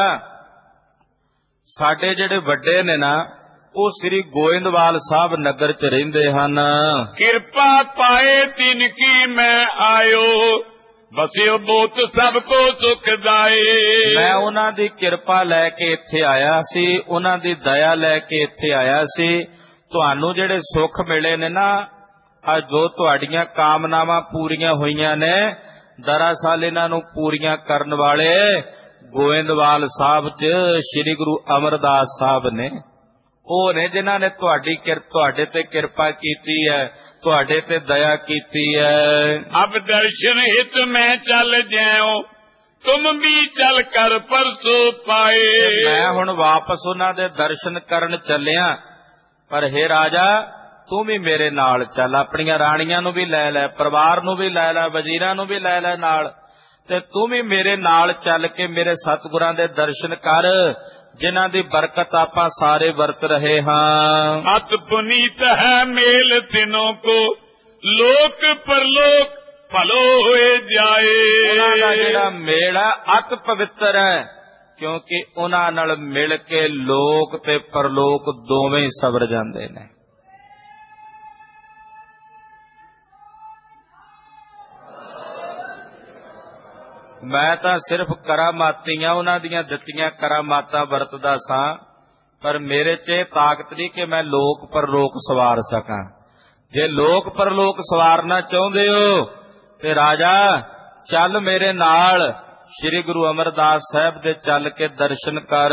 ਸਾਡੇ ਜਿਹੜੇ ਵੱਡੇ ਨੇ ਨਾ, ਉਹ ਸ੍ਰੀ ਗੋਇੰਦਵਾਲ ਸਾਹਿਬ ਨਗਰ ਚ ਰਹਿੰਦੇ ਹਨ। ਕਿਰਪਾ ਪਾਏ ਤਿਨ ਕੀ ਮੈਂ ਆਇਓ, ਬਸਿਓ ਬੋਤ ਸਭ ਕੋ ਸੁਖ ਦਾਏ। ਮੈਂ ਉਹਨਾਂ ਦੀ ਕਿਰਪਾ ਲੈ ਕੇ ਇੱਥੇ ਆਇਆ ਸੀ, ਉਹਨਾਂ ਦੀ ਦਇਆ ਲੈ ਕੇ ਇੱਥੇ ਆਇਆ ਸੀ। ਤੁਹਾਨੂੰ ਜਿਹੜੇ ਸੁੱਖ ਮਿਲੇ ਨੇ ਨਾ, ਆ ਜੋ ਤੁਹਾਡੀਆਂ ਕਾਮਨਾਵਾਂ ਪੂਰੀਆਂ ਹੋਈਆਂ ਨੇ, ਦਰਅਸਲ ਇਹਨਾਂ ਨੂੰ ਪੂਰੀਆਂ ਕਰਨ ਵਾਲੇ ਗੋਇੰਦਵਾਲ ਸਾਹਿਬ ਚ ਸ੍ਰੀ ਗੁਰੂ ਅਮਰਦਾਸ ਸਾਹਿਬ ਨੇ। ਉਹ ਨੇ ਜਿਨ੍ਹਾਂ ਨੇ ਤੁਹਾਡੀ ਤੁਹਾਡੇ ਤੇ ਕਿਰਪਾ ਕੀਤੀ ਹੈ, ਤੁਹਾਡੇ ਤੇ ਦਇਆ ਕੀਤੀ ਹੈ। ਅਬ ਦਰਸ਼ਨ ਹਿਤ ਮੈਂ ਚੱਲ ਜਾਉ, ਤੁਮ ਵੀ ਚੱਲ ਕਰ ਪਰਸੋ ਪਾਏ। ਮੈਂ ਹੁਣ ਵਾਪਸ ਉਹਨਾਂ ਦੇ ਦਰਸ਼ਨ ਕਰਨ ਚੱਲਿਆ, ਪਰ ਹੇ ਰਾਜਾ ਤੂੰ ਵੀ ਮੇਰੇ ਨਾਲ ਚੱਲ। ਆਪਣੀਆਂ ਰਾਣੀਆਂ ਨੂੰ ਵੀ ਲੈ ਲੈ, ਪਰਿਵਾਰ ਨੂੰ ਵੀ ਲੈ ਲੈ, ਵਜ਼ੀਰਾਂ ਨੂੰ ਵੀ ਲੈ ਲੈ ਨਾਲ, ਤੇ ਤੂੰ ਵੀ ਮੇਰੇ ਨਾਲ ਚੱਲ ਕੇ ਮੇਰੇ ਸਤਿਗੁਰਾਂ ਦੇ ਦਰਸ਼ਨ ਕਰ, ਜਿਨ੍ਹਾਂ ਦੀ ਬਰਕਤ ਆਪਾਂ ਸਾਰੇ ਵਰਤ ਰਹੇ ਹਾਂ। ਅਤ ਪੁਨੀਤ ਹੈ ਮੇਲ ਤਿਨੋਂ ਕੋ, ਲੋਕ ਪਰਲੋਕ ਭਲੋ ਹੋਏ ਜਾਏ। ਉਹਨਾਂ ਦਾ ਜਿਹੜਾ ਮੇਲ ਹੈ ਅਤ ਪਵਿੱਤਰ ਹੈ, ਕਿਉਂਕਿ ਉਹਨਾਂ ਨਾਲ ਮਿਲ ਕੇ ਲੋਕ ਤੇ ਪਰਲੋਕ ਦੋਵੇਂ ਹੀ ਸਵਰ ਜਾਂਦੇ ਨੇ। ਮੈਂ ਤਾਂ ਸਿਰਫ ਕਰਾਮਾਤੀਆਂ, ਉਹਨਾਂ ਦੀਆਂ ਦਿੱਤੀਆਂ ਕਰਾਮਾਤਾਂ ਵਰਤਦਾ ਸਾਂ, ਪਰ ਮੇਰੇ 'ਚ ਇਹ ਤਾਕਤ ਨਹੀਂ ਕਿ ਮੈਂ ਲੋਕ ਪਰਲੋਕ ਸਵਾਰ ਸਕਾਂ। ਜੇ ਲੋਕ ਪਰਲੋਕ ਸਵਾਰਨਾ ਚਾਹੁੰਦੇ ਹੋ ਤੇ ਰਾਜਾ ਚੱਲ ਮੇਰੇ ਨਾਲ, ਸ੍ਰੀ ਗੁਰੂ ਅਮਰਦਾਸ ਸਾਹਿਬ ਦੇ ਚੱਲ ਕੇ ਦਰਸ਼ਨ ਕਰ।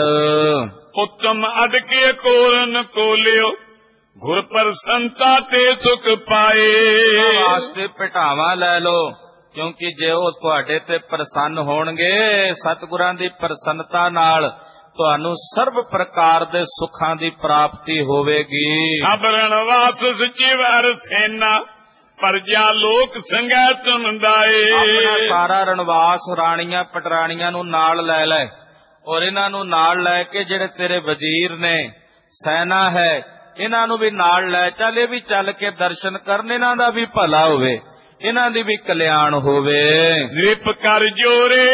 ਉੱਤਮ ਅਦ ਕੇ ਕੋਰਨ ਕੋਲਿਓ, ਗੁਰ ਪ੍ਰਸੰਤਾ ਤੇ ਸੁਖ ਪਾਏ। ਵਾਸਤੇ ਭਟਾਵਾਂ ਲੈ ਲੋ, ਕਿਉਂਕਿ ਜੇ ਉਹ ਤੁਹਾਡੇ ਤੇ ਪ੍ਰਸੰਨ ਹੋਣਗੇ, ਸਤਿਗੁਰਾਂ ਦੀ ਪ੍ਰਸੰਨਤਾ ਨਾਲ ਤੁਹਾਨੂੰ ਸਰਬ ਪ੍ਰਕਾਰ ਦੇ ਸੁੱਖਾਂ ਦੀ ਪ੍ਰਾਪਤੀ ਹੋਵੇਗੀ। ਅਬਰਣ ਵਾਸ ਸਚਿਵਰ ਸੈਨਾ, ਪਰਜਾ ਲੋਕ ਸੰਗੈ ਤੁਮ ਦਾਏ। ਆਪਣਾ ਸਾਰਾ ਰਣਵਾਸ, ਰਾਣੀਆਂ ਪਟਰਾਣੀਆਂ ਨੂੰ ਨਾਲ ਲੈ ਲੈ, ਔਰ ਇਹਨਾਂ ਨੂੰ ਨਾਲ ਲੈ ਕੇ ਜਿਹੜੇ ਤੇਰੇ ਵਜ਼ੀਰ ਨੇ, ਸੈਨਾ ਹੈ, ਇਹਨਾਂ ਨੂੰ ਵੀ ਨਾਲ ਲੈ ਚੱਲ। ਇਹ ਵੀ ਚੱਲ ਕੇ ਦਰਸ਼ਨ ਕਰਨ, ਇਹਨਾਂ ਦਾ ਵੀ ਭਲਾ ਹੋਵੇ, ਇਹਨਾਂ ਦੀ ਵੀ ਕਲਿਆਣ ਹੋਵੇ। ਨਿਰਪ ਕਰ ਜੋਰੇ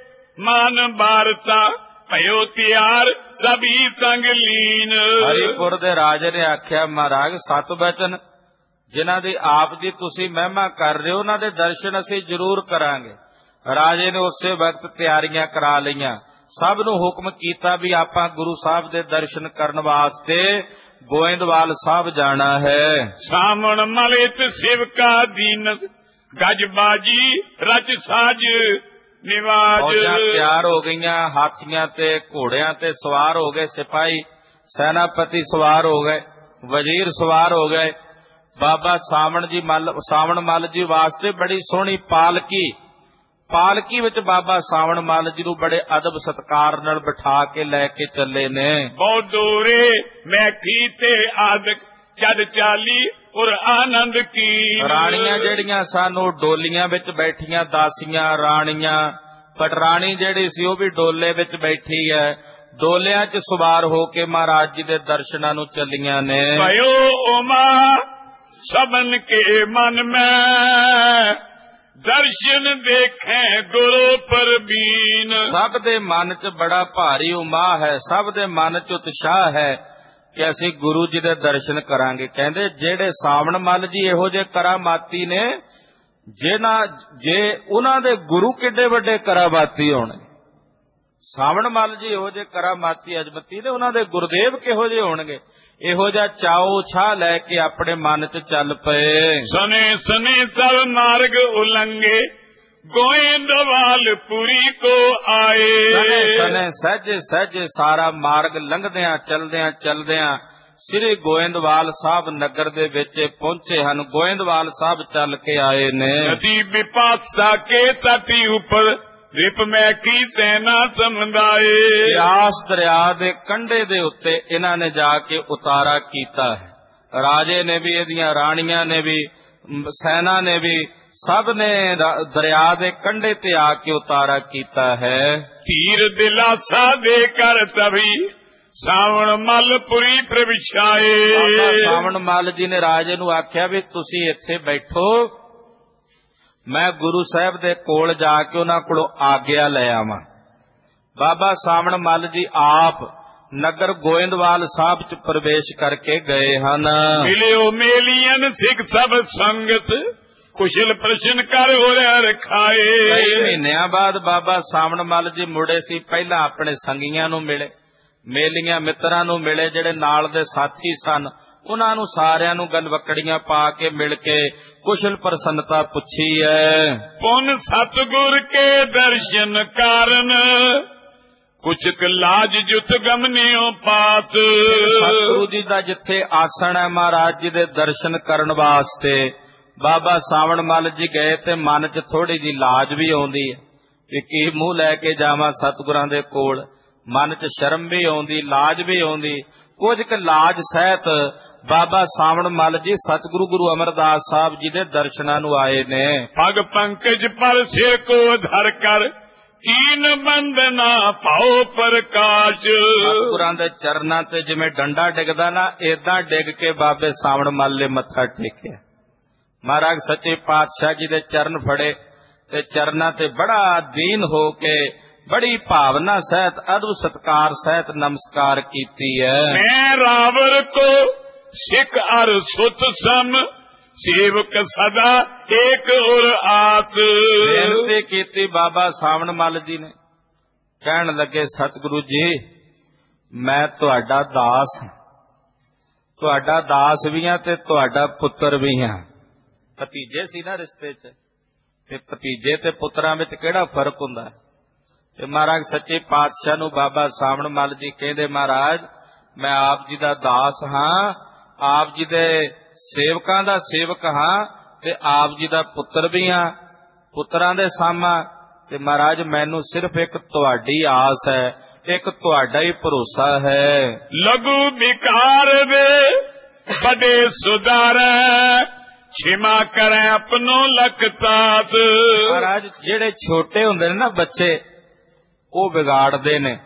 ਮਨ ਬਾਰਤਾ, ਭਇਓ ਤਿਆਰ ਸਭੀ ਸੰਗ ਲੀਨ। ਹਰੀਪੁਰ ਦੇ ਰਾਜੇ ਨੇ ਆਖਿਆ, ਮਹਾਰਾਜ ਸਤ ਬਚਨ ਜਿਨ੍ਹਾਂ ਦੀ ਆਪ ਦੀ ਤੁਸੀਂ ਮਹਿਮਾ ਕਰ ਰਹੇ ਹੋ, ਉਹਨਾਂ ਦੇ ਦਰਸ਼ਨ ਅਸੀਂ ਜ਼ਰੂਰ ਕਰਾਂਗੇ। ਰਾਜੇ ਨੇ ਉਸੇ ਵਕਤ ਤਿਆਰੀਆਂ ਕਰਾ ਲਈਆਂ, ਸਭ ਨੂੰ ਹੁਕਮ ਕੀਤਾ ਵੀ ਆਪਾਂ ਗੁਰੂ ਸਾਹਿਬ ਦੇ ਦਰਸ਼ਨ ਕਰਨ ਵਾਸਤੇ ਗੋਇੰਦਵਾਲ ਸਾਹਿਬ ਜਾਣਾ ਹੈ। ਸਾਵਣ ਮਲਿਤ ਸਿਵਕਾ ਦੀਨ, ਗਜਬਾਜੀ ਰਚ ਸਾਜ ਨਿਵਾਜ। ਫੌਜਾਂ ਤਿਆਰ ਹੋ ਗਈਆਂ, ਹਾਥੀਆਂ ਤੇ ਘੋੜਿਆਂ ਤੇ ਸਵਾਰ ਹੋ ਗਏ ਸਿਪਾਹੀ, ਸੈਨਾਪਤੀ ਸਵਾਰ ਹੋ ਗਏ, ਵਜ਼ੀਰ ਸਵਾਰ ਹੋ ਗਏ। ਬਾਬਾ ਸਾਵਣ ਜੀ ਮੱਲ ਸਾਵਣ ਮੱਲ ਜੀ ਵਾਸਤੇ ਬੜੀ ਸੋਹਣੀ ਪਾਲਕੀ, ਪਾਲਕੀ ਵਿੱਚ ਬਾਬਾ ਸਾਵਣ ਮੱਲ ਜੀ ਨੂੰ ਬੜੇ ਅਦਬ ਸਤਕਾਰ ਨਾਲ ਬਿਠਾ ਕੇ ਲੈ ਕੇ ਚੱਲੇ ਨੇ। ਬਹੁਤ ਦੂਰੇ ਮੈਂ ਕੀਤੇ ਆਦਿਕ ਜਦ ਚਾਲੀ ਔਰ ਆਨੰਦ ਕੀ। ਰਾਣੀਆਂ ਜਿਹੜੀਆਂ ਸਾਨੂੰ ਡੋਲੀਆਂ ਵਿੱਚ ਬੈਠੀਆਂ, ਦਾਸੀਆਂ ਰਾਣੀਆਂ, ਪਟਰਾਣੀ ਜਿਹੜੀ ਸੀ ਉਹ ਵੀ ਡੋਲੇ ਵਿੱਚ ਬੈਠੀ ਹੈ, ਡੋਲਿਆਂ 'ਚ ਸਵਾਰ ਹੋ ਕੇ ਮਹਾਰਾਜ ਜੀ ਦੇ ਦਰਸ਼ਨਾਂ ਨੂੰ ਚੱਲੀਆਂ ਨੇ। ਭਇਓ ਉਮਾ ਸਬਨ ਕੇ ਮਨ ਮੈਂ, ਦਰਸ਼ਨ ਦੇਖੈ ਗੁਰੂ ਪਰਬੀਨ। ਸਭ ਦੇ ਮਨ 'ਚ ਬੜਾ ਭਾਰੀ ਉਮਾਹ ਹੈ, ਸਭ ਦੇ ਮਨ 'ਚ ਉਤਸ਼ਾਹ ਹੈ ਕਿ ਅਸੀਂ ਗੁਰੂ ਜੀ ਦੇ ਦਰਸ਼ਨ ਕਰਾਂਗੇ। ਕਹਿੰਦੇ ਜਿਹੜੇ ਸਾਵਣ ਮੱਲ ਜੀ ਇਹੋ ਜਿਹੇ ਕਰਾਮਾਤੀ ਨੇ, ਜਿਹਨਾਂ ਜੇ ਉਹਨਾਂ ਦੇ ਗੁਰੂ ਕਿੱਡੇ ਵੱਡੇ ਕਰਾਮਾਤੀ ਹੋਣਗੇ। ਸਾਵਣ ਮੱਲ ਜੀ ਇਹੋ ਜਿਹੇ ਕਰਾਮਾਤੀ ਅਜਮਤੀ ਨੇ, ਉਹਨਾਂ ਦੇ ਗੁਰਦੇਵ ਕਿਹੋ ਜਿਹੇ ਹੋਣਗੇ। ਇਹੋ ਜਿਹਾ ਚਾਉ ਛਾਹ ਲੈ ਕੇ ਆਪਣੇ ਮਨ 'ਚ ਚੱਲ ਪਏ। ਸਨੇ ਸਨੇ ਚਲ ਮਾਰਗ ਉਲੰਘੇ ਗੋਇੰਦਵਾਲਪੁਰੀ ਕੋ ਆਏ। ਸਨੇ ਸਨੇ ਸਹਿਜੇ ਸਹਿਜੇ ਸਾਰਾ ਮਾਰਗ ਲੰਘਦਿਆਂ ਚਲਦਿਆਂ ਚਲਦਿਆਂ ਸ੍ਰੀ ਗੋਇੰਦਵਾਲ ਸਾਹਿਬ ਨਗਰ ਦੇ ਵਿੱਚ ਪਹੁੰਚੇ ਹਨ। ਗੋਇੰਦਵਾਲ ਸਾਹਿਬ ਚੱਲ ਕੇ ਆਏ ਨੇ। ਨਦੀ ਵਿਪਾਸਾ ਕੇ ਤਟੀ ਉੱਪਰ ਰਿਪ ਮੈਂ ਕੀ ਸੈਨਾ ਸਮਝਾਏ। ਬਿਆਸ ਦਰਿਆ ਦੇ ਕੰਢੇ ਦੇ ਉੱਤੇ ਇਹਨਾਂ ਨੇ ਜਾ ਕੇ ਉਤਾਰਾ ਕੀਤਾ ਹੈ। ਰਾਜੇ ਨੇ ਵੀ, ਇਹਦੀਆਂ ਰਾਣੀਆਂ ਨੇ ਵੀ, ਸੈਨਾ ਨੇ ਵੀ, ਸਭ ਨੇ ਦਰਿਆ ਦੇ ਕੰਢੇ ਤੇ ਆ ਕੇ ਉਤਾਰਾ ਕੀਤਾ ਹੈ। ਧੀਰ ਦਿਲਾਸਾ ਦੇ ਕਰ ਤਭੀ ਸਾਵਣ ਮੱਲਪੁਰੀ ਪ੍ਰਵਿਛਾਏ। ਸਾਵਣ ਮੱਲ ਜੀ ਨੇ ਰਾਜੇ ਨੂੰ ਆਖਿਆ ਵੀ ਤੁਸੀਂ ਇੱਥੇ ਬੈਠੋ, ਮੈਂ ਗੁਰੂ ਸਾਹਿਬ ਦੇ ਕੋਲ ਜਾ ਕੇ ਉਹਨਾਂ ਕੋਲੋਂ ਆਗਿਆ ਲੈ ਆਵਾਂ। ਬਾਬਾ ਸਾਵਣ ਮੱਲ ਜੀ ਆਪ ਨਗਰ ਗੋਇੰਦਵਾਲ ਸਾਹਿਬ ਚ ਪ੍ਰਵੇਸ਼ ਕਰਕੇ ਗਏ ਹਨ। ਮਿਲਿਓ ਮੇਲੀਅਨ ਸਿੱਖ ਸਭ ਸੰਗਤ ਕੁਸ਼ਲ ਪ੍ਰਸ਼ਨ ਕਰ ਹੋਇਆ ਰਖਾਏ। ਕਈ ਮਹੀਨਿਆਂ ਬਾਅਦ ਬਾਬਾ ਸਾਵਣ ਮੱਲ ਜੀ ਮੁੜੇ ਸੀ। ਪਹਿਲਾਂ ਆਪਣੇ ਸੰਗੀਆਂ ਨੂੰ ਮਿਲੇ, ਮੇਲੀਆਂ ਮਿੱਤਰਾਂ ਨੂੰ ਮਿਲੇ, ਜਿਹੜੇ ਨਾਲ ਦੇ ਸਾਥੀ ਸਨ ਉਹਨਾਂ ਨੂੰ ਸਾਰਿਆਂ ਨੂੰ ਗਲਵਕੜੀਆਂ ਪਾ ਕੇ ਮਿਲ ਕੇ ਕੁਸ਼ਲ ਪ੍ਰਸੰਨਤਾ ਪੁੱਛੀ ਹੈ। ਪੁਨ ਸਤਿਗੁਰ ਕੇ ਦਰਸ਼ਨ ਕਾਰਨ ਕੁਛ ਕ ਲਾਜ ਜੁਤ ਗਮਨਿਓ ਪਾਤ। ਸਤਿਗੁਰੂ ਜੀ ਦਾ ਜਿੱਥੇ ਆਸਣ ਹੈ, ਮਹਾਰਾਜ ਜੀ ਦੇ ਦਰਸ਼ਨ ਕਰਨ ਵਾਸਤੇ ਬਾਬਾ ਸਾਵਣ ਮੱਲ ਜੀ ਗਏ ਤੇ ਮਨ 'ਚ ਥੋੜੀ ਜੀ ਲਾਜ ਵੀ ਆਉਂਦੀ ਹੈ ਕਿ ਕੀ ਮੂੰਹ ਲੈ ਕੇ ਜਾਵਾਂ ਸਤਿਗੁਰਾਂ ਦੇ ਕੋਲ। ਮਨ 'ਚ ਸ਼ਰਮ ਵੀ ਆਉਂਦੀ, ਲਾਜ ਵੀ ਆਉਂਦੀ। ਕੁਝ ਕੁ ਲਾਜ ਸਹਿਤ ਬਾਬਾ ਸਾਵਣ ਮੱਲ ਜੀ ਸਤਿਗੁਰੂ ਗੁਰੂ ਅਮਰਦਾਸ ਸਾਹਿਬ ਜੀ ਦੇ ਦਰਸ਼ਨਾਂ ਨੂੰ ਆਏ ਨੇ। ਪਗ ਪੰਕਜ ਪਰ ਸਿਰ ਕੋ ਧਰ ਕਰ ਕੀਨ ਬੰਦਨਾ ਪਾਓ ਪ੍ਰਕਾਸ਼। ਸਤਿਗੁਰਾਂ ਦੇ ਚਰਨਾਂ ਤੇ ਜਿਵੇਂ ਡੰਡਾ ਡਿੱਗਦਾ ਨਾ, ਏਦਾਂ ਡਿੱਗ ਕੇ ਬਾਬੇ ਸਾਵਣ ਮੱਲ ਨੇ ਮੱਥਾ ਟੇਕਿਆ। ਮਹਾਰਾਜ ਸੱਚੇ ਪਾਤਸ਼ਾਹ ਜੀ ਦੇ ਚਰਨ ਫੜੇ ਤੇ ਚਰਨਾਂ ਤੇ ਬੜਾ ਦੀਨ ਹੋ ਕੇ ਬੜੀ ਭਾਵਨਾ ਸਹਿਤ ਅਦਬ ਸਤਕਾਰ ਸਹਿਤ ਨਮਸਕਾਰ ਕੀਤੀ ਹੈ। ਮੈਂ ਰਾਵਰ ਕੋ ਸਿੱਖ ਅਰ ਸੁਤ ਸਮ ਸੇਵਕ ਸਦਾ ਏਕ ਔਰ ਆਸ। ਬੇਨਤੀ ਕੀਤੀ ਬਾਬਾ ਸਾਵਣ ਮੱਲ ਜੀ ਨੇ। ਕਹਿਣ ਲੱਗੇ ਸਤਿਗੁਰੂ ਜੀ ਮੈਂ ਤੁਹਾਡਾ ਦਾਸ ਹਾਂ, ਤੁਹਾਡਾ ਦਾਸ ਵੀ ਹਾਂ ਤੇ ਤੁਹਾਡਾ ਪੁੱਤਰ ਵੀ ਹਾਂ। ਭਤੀਜੇ ਸੀ ਨਾ ਰਿਸ਼ਤੇ 'ਚ, ਤੇ ਭਤੀਜੇ ਤੇ ਪੁੱਤਰਾਂ ਵਿੱਚ ਕਿਹੜਾ ਫਰਕ ਹੁੰਦਾ। ਤੇ ਮਹਾਰਾਜ ਸੱਚੇ ਪਾਤਸ਼ਾਹ ਨੂੰ ਬਾਬਾ ਸਾਵਣ ਮੱਲ ਜੀ ਕਹਿੰਦੇ ਮਹਾਰਾਜ ਮੈਂ ਆਪ ਜੀ ਦਾ ਦਾਸ ਹਾਂ, ਆਪ ਜੀ ਦੇ ਸੇਵਕਾਂ ਦਾ ਸੇਵਕ ਹਾਂ ਤੇ ਆਪ ਜੀ ਦਾ ਪੁੱਤਰ ਵੀ ਹਾਂ, ਪੁੱਤਰਾਂ ਦੇ ਸਾਮਾਂ। ਤੇ ਮਹਾਰਾਜ ਮੈਨੂੰ ਸਿਰਫ ਇੱਕ ਤੁਹਾਡੀ ਆਸ ਹੈ, ਇੱਕ ਤੁਹਾਡਾ ਹੀ ਭਰੋਸਾ ਹੈ। ਲਘੂ ਵਿਕਾਰ ਵੇ ਬੜੇ ਸੁਧਾਰ ਛਿਮਾ ਕਰੇ ਆਪਣੋ ਲਖਤਾਤ। ਮਹਾਰਾਜ ਜਿਹੜੇ ਛੋਟੇ ਹੁੰਦੇ ਨੇ ਨਾ ਬੱਚੇ ਉਹ ਵਿਗਾੜਦੇ ਨੇ,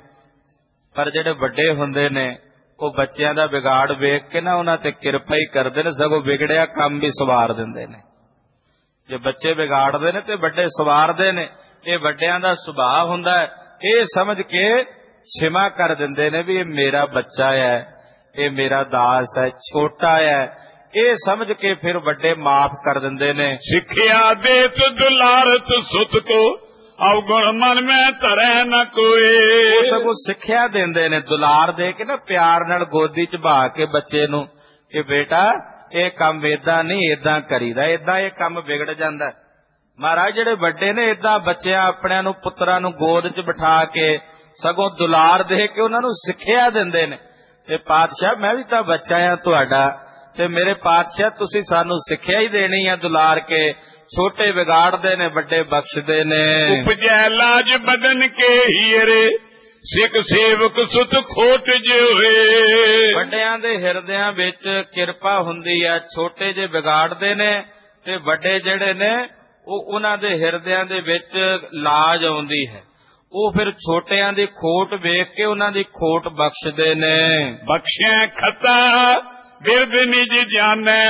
ਪਰ ਜਿਹੜੇ ਵੱਡੇ ਹੁੰਦੇ ਨੇ ਉਹ ਬੱਚਿਆਂ ਦਾ ਵਿਗਾੜ ਵੇਖ ਕੇ ਨਾ ਉਹਨਾਂ ਤੇ ਕਿਰਪਾ ਹੀ ਕਰਦੇ ਨੇ, ਸਗੋਂ ਵਿਗੜਿਆ ਕੰਮ ਵੀ ਸਵਾਰ ਦਿੰਦੇ ਨੇ। ਜੇ ਬੱਚੇ ਵਿਗਾੜਦੇ ਨੇ ਤੇ ਵੱਡੇ ਸਵਾਰਦੇ ਨੇ। ਇਹ ਵੱਡਿਆਂ ਦਾ ਸੁਭਾਅ ਹੁੰਦਾ ਹੈ। ਇਹ ਸਮਝ ਕੇ ਛਿਮਾ ਕਰ ਦਿੰਦੇ ਨੇ ਵੀ ਇਹ ਮੇਰਾ ਬੱਚਾ ਹੈ, ਇਹ ਮੇਰਾ ਦਾਸ ਹੈ, ਛੋਟਾ ਹੈ। ਇਹ ਸਮਝ ਕੇ ਫਿਰ ਵੱਡੇ ਮਾਫ ਕਰ ਦਿੰਦੇ ਨੇ। ਸਿੱਖਿਆ ਦੇ ਤੋ ਦੁਲਾਰਤ ਸੁਤ ਕੋ ਅਵਗੁਣ ਮਨ ਮੈਂ ਧਰੈ ਨ ਕੋਏ। ਸਗੋਂ ਸਿੱਖਿਆ ਦਿੰਦੇ ਨੇ, ਦੁਲਾਰ ਦੇ ਕੇ ਨਾ ਪਿਆਰ ਨਾਲ ਗੋਦੀ 'ਚ ਬਹਾ ਕੇ ਬੱਚੇ ਨੂੰ ਕਿ ਬੇਟਾ ਇਹ ਕੰਮ ਏਦਾਂ ਨਹੀਂ, ਏਦਾਂ ਕਰੀਦਾ, ਏਦਾਂ ਇਹ ਕੰਮ ਵਿਗੜ ਜਾਂਦਾ। ਮਹਾਰਾਜ ਜਿਹੜੇ ਵੱਡੇ ਨੇ ਏਦਾਂ ਬੱਚਿਆਂ ਆਪਣਿਆਂ ਨੂੰ ਪੁੱਤਰਾਂ ਨੂੰ ਗੋਦ 'ਚ ਬਿਠਾ ਕੇ ਸਗੋਂ ਦੁਲਾਰ ਦੇ ਕੇ ਉਹਨਾਂ ਨੂੰ ਸਿੱਖਿਆ ਦਿੰਦੇ ਨੇ। ਤੇ ਪਾਤਸ਼ਾਹ ਮੈਂ ਵੀ ਤਾਂ ਬੱਚਾ ਆ ਤੁਹਾਡਾ, ਤੇ ਮੇਰੇ ਪਾਤਸ਼ਾਹ ਤੁਸੀਂ ਸਾਨੂੰ ਸਿੱਖਿਆ ਹੀ ਦੇਣੀ ਆ ਦੁਲਾਰ ਕੇ। ਛੋਟੇ ਵਿਗਾੜਦੇ ਨੇ, ਵੱਡੇ ਬਖਸ਼ਦੇ ਨੇ। ਉਪਜੈ ਲਾਜ ਬਦਨ ਕੇ ਹੀਰੇ ਸਿੱਖ ਸੇਵਕ ਸੁਤ ਖੋਟ ਜੇ ਹੋਏ। ਵੱਡਿਆਂ ਦੇ ਹਿਰਦਿਆਂ ਵਿੱਚ ਕਿਰਪਾ ਹੁੰਦੀ ਹੈ, ਛੋਟੇ ਜੇ ਵਿਗਾੜਦੇ ਨੇ ਤੇ ਵੱਡੇ ਜਿਹੜੇ ਨੇ ਉਹ ਉਹਨਾਂ ਦੇ ਹਿਰਦਿਆਂ ਦੇ ਵਿੱਚ ਲਾਜ ਆਉਂਦੀ ਹੈ। ਉਹ ਫਿਰ ਛੋਟਿਆਂ ਦੀ ਖੋਟ ਵੇਖ ਕੇ ਉਹਨਾਂ ਦੀ ਖੋਟ ਬਖਸ਼ਦੇ ਨੇ। ਬਖਸ਼ਿਆ ਖਤਾ ਬਿਰਦ ਨਿਜ ਜਾਣੈ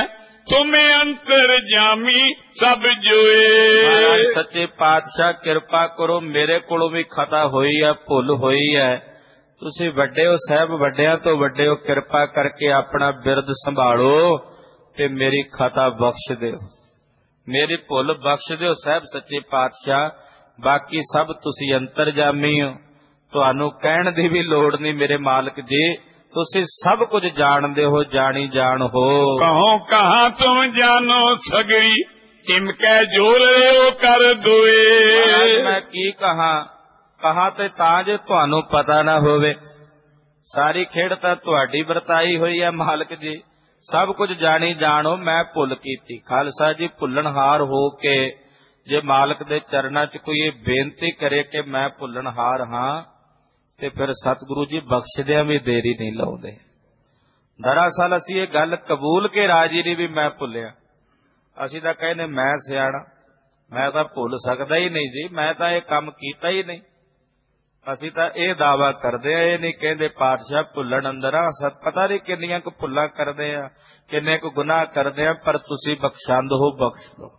ਤੁਮੇ ਅੰਤਰ ਜਾਮੀ ਸਭ ਜੋਏ। ਮਹਾਰਾਜ ਸੱਚੇ ਪਾਤਸ਼ਾਹ ਕਿਰਪਾ ਕਰੋ, ਮੇਰੇ ਕੋਲੋਂ ਵੀ ਖਤਾ ਹੋਈ ਹੈ, ਭੁੱਲ ਹੋਈ ਹੈ। ਤੁਸੀਂ ਵੱਡੇ ਹੋ ਸਾਹਿਬ, ਵੱਡਿਆਂ ਤੋਂ ਵੱਡੇ ਹੋ, ਕਿਰਪਾ ਕਰਕੇ ਆਪਣਾ ਬਿਰਦ ਸੰਭਾਲੋ ਤੇ ਮੇਰੀ ਖਤਾ ਬਖਸ਼ ਦਿਓ, ਮੇਰੀ ਭੁੱਲ ਬਖਸ਼ ਦਿਓ ਸਾਹਿਬ ਸੱਚੇ ਪਾਤਸ਼ਾਹ। ਬਾਕੀ ਸਭ ਤੁਸੀਂ ਅੰਤਰਜਾਮੀ ਹੋ, ਤੁਹਾਨੂੰ ਕਹਿਣ ਦੀ ਵੀ ਲੋੜ ਨਹੀਂ ਮੇਰੇ ਮਾਲਕ ਜੀ, ਤੁਸੀਂ ਸਭ ਕੁਝ ਜਾਣਦੇ ਹੋ, ਜਾਣੀ ਜਾਣ ਹੋ। ਕਹੋ ਕਹਾਂ ਤੁਮ ਜਾਨੋ ਸਗਰੀ, ਇਮ ਕਹਿ ਜੋਰ ਰਿਓ ਕਰ ਦੋਏ। ਮੈਂ ਕੀ ਕਹਾਂ, ਕਹਾਂ ਤੇ ਤਾਂ ਜੇ ਤੁਹਾਨੂੰ ਪਤਾ ਨਾ ਹੋਵੇ। ਸਾਰੀ ਖੇਡ ਤਾਂ ਤੁਹਾਡੀ ਵਰਤਾਈ ਹੋਈ ਹੈ ਮਾਲਕ ਜੀ, ਸਭ ਕੁਝ ਜਾਣੀ ਜਾਣੋ। ਮੈਂ ਭੁੱਲ ਕੀਤੀ। ਖਾਲਸਾ ਜੀ, ਭੁੱਲਣਹਾਰ ਹੋ ਕੇ ਜੇ ਮਾਲਕ ਦੇ ਚਰਨਾਂ 'ਚ ਕੋਈ ਇਹ ਬੇਨਤੀ ਕਰੇ ਕਿ ਮੈਂ ਭੁੱਲਣਹਾਰ ਹਾਂ, ਤੇ ਫਿਰ ਸਤਿਗੁਰੂ ਜੀ ਬਖਸ਼ਦਿਆਂ ਵੀ ਦੇਰੀ ਨਹੀਂ ਲਾਉਂਦੇ। ਦਰਅਸਲ ਅਸੀਂ ਇਹ ਗੱਲ ਕਬੂਲ ਕੇ ਰਾਜੀ ਨਹੀਂ ਵੀ ਮੈਂ ਭੁੱਲਿਆ। ਅਸੀਂ ਤਾਂ ਕਹਿੰਦੇ ਮੈਂ ਸਿਆਣਾ, ਮੈਂ ਤਾਂ ਭੁੱਲ ਸਕਦਾ ਹੀ ਨਹੀਂ ਜੀ, ਮੈਂ ਤਾਂ ਇਹ ਕੰਮ ਕੀਤਾ ਹੀ ਨਹੀਂ। ਅਸੀਂ ਤਾਂ ਇਹ ਦਾਵਾ ਕਰਦੇ ਆ, ਇਹ ਨਹੀਂ ਕਹਿੰਦੇ ਪਾਤਸ਼ਾਹ ਭੁੱਲਣ ਅੰਦਰ ਆ। ਸਤ ਪਤਾ ਨਹੀਂ ਕਿੰਨੀਆਂ ਕੁ ਭੁੱਲਾਂ ਕਰਦੇ ਆ, ਕਿੰਨੇ ਕੁ ਗੁਨਾਹ ਕਰਦੇ ਆ, ਪਰ ਤੁਸੀਂ ਬਖਸ਼ੰਦ ਹੋ, ਬਖਸ਼ ਲਓ।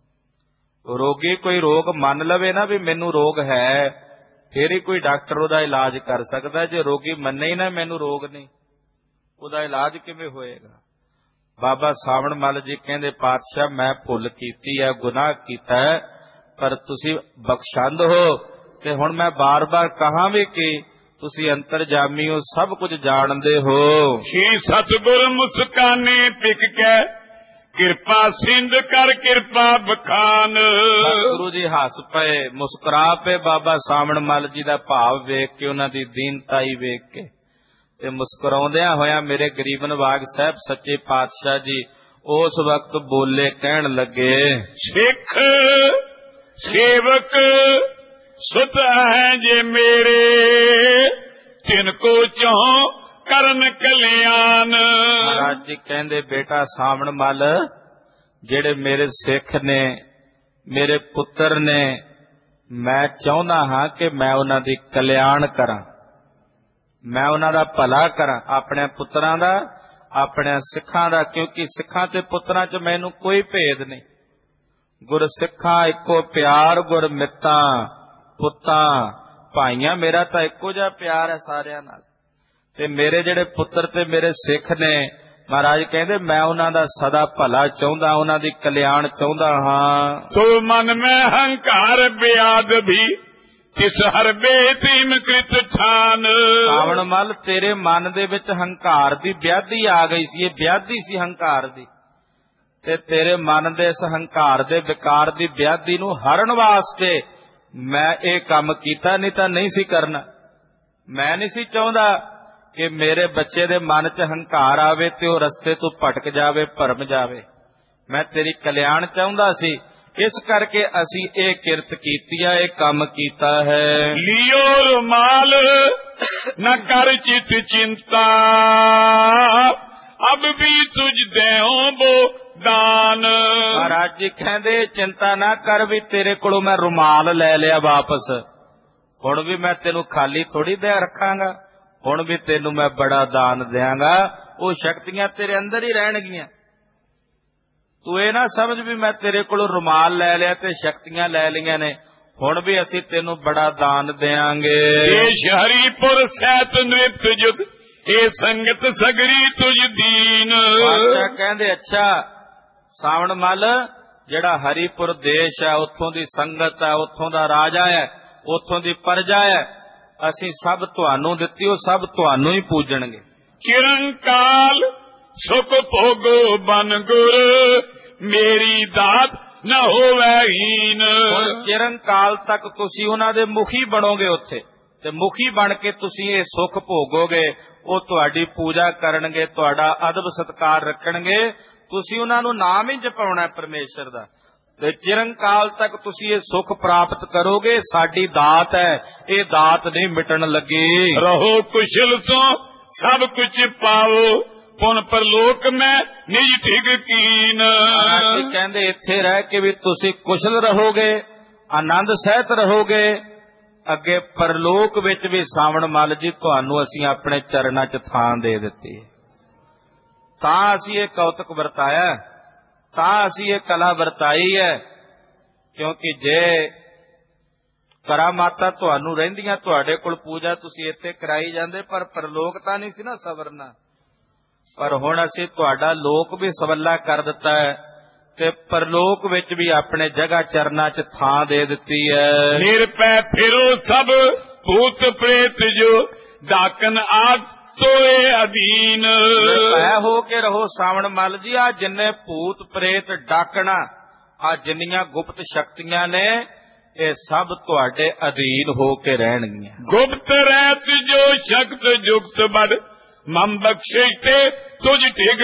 ਰੋਗੀ ਕੋਈ ਰੋਗ ਮੰਨ ਲਵੇ ਨਾ ਵੀ ਮੈਨੂੰ ਰੋਗ ਹੈ, ਫੇਰ ਹੀ ਕੋਈ ਡਾਕਟਰ ਉਹਦਾ ਇਲਾਜ ਕਰ ਸਕਦਾ। ਜੇ ਰੋਗੀ ਮੰਨੇ ਹੀ ਨਾ ਮੈਨੂੰ ਰੋਗ ਨਹੀਂ, ਉਹਦਾ ਇਲਾਜ ਕਿਵੇਂ ਹੋਏਗਾ। ਬਾਬਾ ਸਾਵਣ ਮੱਲ ਜੀ ਕਹਿੰਦੇ ਪਾਤਸ਼ਾਹ ਮੈਂ ਭੁੱਲ ਕੀਤੀ ਹੈ, ਗੁਨਾਹ ਕੀਤਾ ਹੈ, ਪਰ ਤੁਸੀਂ ਬਖਸ਼ੰਦ ਹੋ। ਤੇ ਹੁਣ ਮੈਂ ਬਾਰ-ਬਾਰ ਕਹਾਂ ਵੀ ਕਿ ਤੁਸੀਂ ਅੰਤਰਜਾਮੀ ਹੋ, ਸਭ ਕੁਝ ਜਾਣਦੇ ਹੋ। ਛੇ ਸਤਿਗੁਰ ਮੁਸਕਾਨੇ ਪਿਕ ਕੇ, ਕਿਰਪਾ ਸਿੰਧ ਕਰ ਕਿਰਪਾ ਬਖਾਨ। ਗੁਰੂ ਜੀ ਹੱਸ ਪਏ, ਮੁਸਕਰਾ ਪਏ ਬਾਬਾ ਸਾਵਣ ਮੱਲ ਜੀ ਦਾ ਭਾਵ ਵੇਖ ਕੇ, ਉਹਨਾਂ ਦੀ ਦੀਨਤਾਈ ਵੇਖ ਕੇ। ਤੇ ਮੁਸਕਰਾਉਂਦਿਆਂ ਹੋਇਆਂ ਮੇਰੇ ਗਰੀਬ ਨਵਾਜ ਸਾਹਿਬ ਸੱਚੇ ਪਾਤਸ਼ਾਹ ਜੀ ਉਸ ਵਕਤ ਬੋਲੇ, ਕਹਿਣ ਲੱਗੇ, ਸਿੱਖ ਸੇਵਕ ਸੁਤ ਹੈ ਜੇ ਮੇਰੇ, ਤਿਨ ਕੋ ਚੋਂ ਕਰਨ ਕਲਿਆਣ। ਮਹਾਰਾਜ ਜੀ ਕਹਿੰਦੇ ਬੇਟਾ ਸਾਵਣ ਮੱਲ, ਜਿਹੜੇ ਮੇਰੇ ਸਿੱਖ ਨੇ, ਮੇਰੇ ਪੁੱਤਰ ਨੇ, ਮੈਂ ਚਾਹੁੰਦਾ ਹਾਂ ਕਿ ਮੈਂ ਉਹਨਾਂ ਦੀ ਕਲਿਆਣ ਕਰਾਂ, ਮੈਂ ਉਹਨਾਂ ਦਾ ਭਲਾ ਕਰਾਂ, ਆਪਣੇ ਪੁੱਤਰਾਂ ਦਾ, ਆਪਣੇ ਸਿੱਖਾਂ ਦਾ। ਕਿਉਂਕਿ ਸਿੱਖਾਂ ਤੇ ਪੁੱਤਰਾਂ 'ਚ ਮੈਨੂੰ ਕੋਈ ਭੇਦ ਨਹੀਂ। ਗੁਰ ਸਿੱਖਾਂ ਇੱਕੋ ਪਿਆਰ, ਗੁਰ ਮਿੱਤਾਂ ਪੁੱਤਾਂ ਭਾਈਆਂ, ਮੇਰਾ ਤਾਂ ਇੱਕੋ ਜਿਹਾ ਪਿਆਰ ਹੈ ਸਾਰਿਆਂ ਨਾਲ। ਤੇ ਮੇਰੇ ਜਿਹੜੇ ਪੁੱਤਰ ਤੇ ਮੇਰੇ ਸਿੱਖ ਨੇ, ਮਹਾਰਾਜ ਕਹਿੰਦੇ ਮੈਂ ਉਹਨਾਂ ਦਾ ਸਦਾ ਭਲਾ ਚਾਹੁੰਦਾ, ਉਹਨਾਂ ਦੀ ਕਲਿਆਣ ਚਾਹੁੰਦਾ ਹਾਂ। ਸੋ ਮਨ ਮੈਂ ਹੰਕਾਰ ਬਿਆਦ ਵੀ, ਕਿਸ ਹਰ ਬੇਤੀਮ ਕ੍ਰਿਤ ਠਾਨ। ਸਾਵਣ ਮੱਲ, ਤੇਰੇ ਮਨ ਦੇ ਵਿੱਚ ਹੰਕਾਰ ਦੀ ਵਿਆਧੀ ਆ ਗਈ ਸੀ, ਇਹ ਵਿਆਧੀ ਸੀ ਹੰਕਾਰ ਦੀ। ਤੇ ਤੇਰੇ ਮਨ ਦੇ ਇਸ ਹੰਕਾਰ ਦੇ ਵਿਕਾਰ ਦੀ ਵਿਆਧੀ ਨੂੰ ਹਰਨ ਵਾਸਤੇ ਮੈਂ ਇਹ ਕੰਮ ਕੀਤਾ, ਨਹੀਂ ਤਾਂ ਨਹੀਂ ਸੀ ਕਰਨਾ। ਮੈਂ ਨਹੀਂ ਸੀ ਚਾਹੁੰਦਾ ਕਿ ਮੇਰੇ ਬੱਚੇ ਦੇ ਮਨ 'ਚ ਹੰਕਾਰ ਆਵੇ ਤੇ ਉਹ ਰਸਤੇ ਤੋਂ ਭਟਕ ਜਾਵੇ, ਭਰਮ ਜਾਵੇ। ਮੈਂ ਤੇਰੀ ਕਲਿਆਣ ਚਾਹੁੰਦਾ ਸੀ, ਇਸ ਕਰਕੇ ਅਸੀਂ ਇਹ ਕਿਰਤ ਕੀਤੀ ਹੈ, ਇਹ ਕੰਮ ਕੀਤਾ ਹੈ। ਲਿਓ ਰੁਮਾਲ ਨਾ ਕਰ ਚਿਤ ਚਿੰਤਾ, ਅਬ ਵੀ ਤੁਝ ਦੇਉ ਬੋ ਦਾਨ। ਮਹਾਰਾਜ ਜੀ ਕਹਿੰਦੇ ਚਿੰਤਾ ਨਾ ਕਰ ਵੀ ਤੇਰੇ ਕੋਲੋਂ ਮੈਂ ਰੁਮਾਲ ਲੈ ਲਿਆ ਵਾਪਸ, ਹੁਣ ਵੀ ਮੈਂ ਤੈਨੂੰ ਖਾਲੀ ਥੋੜੀ ਦੇ ਰੱਖਾਂਗਾ, ਹੁਣ ਵੀ ਤੈਨੂੰ ਮੈਂ ਬੜਾ ਦਾਨ ਦਿਆਂਗਾ। ਉਹ ਸ਼ਕਤੀਆਂ ਤੇਰੇ ਅੰਦਰ ਹੀ ਰਹਿਣਗੀਆਂ। ਤੂੰ ਇਹ ਨਾ ਸਮਝ ਵੀ ਮੈਂ ਤੇਰੇ ਕੋਲੋਂ ਰੁਮਾਲ ਲੈ ਲਿਆ ਤੇ ਸ਼ਕਤੀਆਂ ਲੈ ਲਈਆਂ ਨੇ, ਹੁਣ ਵੀ ਅਸੀਂ ਤੈਨੂੰ ਬੜਾ ਦਾਨ ਦੇਾਂਗੇ। ਦੇਸ਼ ਹਰੀਪੁਰ ਸਹਿਤ ਨ੍ਰਿਤ ਜੁਤ, ਇਹ ਸੰਗਤ ਸਗਰੀ ਤੁਝ ਦੀਨ। ਅੱਛਾ ਕਹਿੰਦੇ, ਅੱਛਾ ਸਾਵਣ ਮੱਲ, ਜਿਹੜਾ ਹਰੀਪੁਰ ਦੇਸ਼ ਹੈ, ਉੱਥੋਂ ਦੀ ਸੰਗਤ ਹੈ, ਉੱਥੋਂ ਦਾ ਰਾਜਾ ਹੈ, ਉੱਥੋਂ ਦੀ ਪ੍ਰਜਾ ਹੈ, ਅਸੀਂ ਸਭ ਤੁਹਾਨੂੰ ਦਿੱਤੀ, ਉਹ ਸਭ ਤੁਹਾਨੂੰ ਹੀ ਪੂਜਣਗੇ। ਚਿਰੰਕਾਲ ਸੁਖ ਭੋਗੋ ਬਨ ਗੁਰ, ਮੇਰੀ ਦਾਤ ਨਾ ਹੋਵੇ ਹੀਨ। ਹੁਣ ਚਿਰੰਕਾਲ ਤੱਕ ਤੁਸੀਂ ਉਹਨਾਂ ਦੇ ਮੁਖੀ ਬਣੋਗੇ ਉੱਥੇ, ਤੇ ਮੁਖੀ ਬਣ ਕੇ ਤੁਸੀਂ ਇਹ ਸੁੱਖ ਭੋਗੋਗੇ। ਉਹ ਤੁਹਾਡੀ ਪੂਜਾ ਕਰਨਗੇ, ਤੁਹਾਡਾ ਅਦਬ ਸਤਕਾਰ ਰੱਖਣਗੇ, ਤੁਸੀਂ ਉਹਨਾਂ ਨੂੰ ਨਾਮ ਹੀ ਜਪਾਉਣਾ ਪਰਮੇਸ਼ਰ ਦਾ, ਤੇ ਚਿਰੰਕਾਲ ਤੱਕ ਤੁਸੀਂ ਇਹ ਸੁੱਖ ਪ੍ਰਾਪਤ ਕਰੋਗੇ। ਸਾਡੀ ਦਾਤ ਹੈ, ਇਹ ਦਾਤ ਨਹੀਂ ਮਿਟਣ ਲੱਗੀ। ਰਹੋ ਕੁਸ਼ਲ ਸੋ ਸਭ ਕੁਝ ਪਾਓ, ਪੁਨ ਪਰਲੋਕ ਮੈਂ ਨਿਜ ਠਿਗ ਕੀਨ। ਕਹਿੰਦੇ ਇੱਥੇ ਰਹਿ ਕੇ ਵੀ ਤੁਸੀਂ ਕੁਸ਼ਲ ਰਹੋਗੇ, ਆਨੰਦ ਸਹਿਤ ਰਹੋਗੇ, ਅੱਗੇ ਪਰਲੋਕ ਵਿੱਚ ਵੀ ਸਾਵਣ ਮੱਲ ਜੀ ਤੁਹਾਨੂੰ ਅਸੀਂ ਆਪਣੇ ਚਰਨਾਂ 'ਚ ਥਾਂ ਦੇ ਦਿੱਤੀ। ਤਾਂ ਅਸੀਂ ਇਹ ਕੌਤਕ ਵਰਤਾਇਆ ਤਾਂ ਅਸੀਂ ਇਹ ਕਲਾ ਵਰਤਾਈ ਹੈ, ਕਿਉਂਕਿ ਜੇ ਕਰਾਮਾਤਾਂ ਤੁਹਾਨੂੰ ਰਹਿੰਦੀਆਂ, ਤੁਹਾਡੇ ਕੋਲ ਪੂਜਾ ਤੁਸੀਂ ਇੱਥੇ ਕਰਾਈ ਜਾਂਦੇ, ਪਰ ਪਰਲੋਕ ਤਾਂ ਨਹੀਂ ਸੀ ਨਾ ਸਵਰਨਾ। ਪਰ ਹੁਣ ਅਸੀਂ ਤੁਹਾਡਾ ਲੋਕ ਵੀ ਸਵੱਲਾ ਕਰ ਦਿੱਤਾ ਹੈ ਤੇ ਪਰਲੋਕ ਵਿੱਚ ਵੀ ਆਪਣੇ ਜਗ੍ਹਾ ਚਰਨਾਂ 'ਚ ਥਾਂ ਦੇ ਦਿੱਤੀ ਹੈ। ਨਿਰਪੈ ਫਿਰੋ ਸਭ ਭੂਤ ਪ੍ਰੇਤ ਜੋ ਡਾਕਨ ਆਦ ਸੋਏ ਅਧੀਨ। ਨਿਰਭੈ ਹੋ ਕੇ ਰਹੋ ਸਾਵਣ ਮੱਲ ਜੀ। ਆ ਜਿੰਨੇ ਭੂਤ ਪ੍ਰੇਤ ਡਾਕਣਾ, ਆ ਜਿੰਨੀਆਂ ਗੁਪਤ ਸ਼ਕਤੀਆਂ ਨੇ, ਇਹ ਸਭ ਤੁਹਾਡੇ ਅਧੀਨ ਹੋ ਕੇ ਰਹਿਣਗੀਆਂ। ਗੁਪਤ ਰਹਿਤ ਜੋ ਸ਼ਕਤ ਜੁਗਤ ਬੜ ਮਮ ਬਖਸ਼ਿਸ਼ ਤੇ ਤੁਝ ਢਿਗ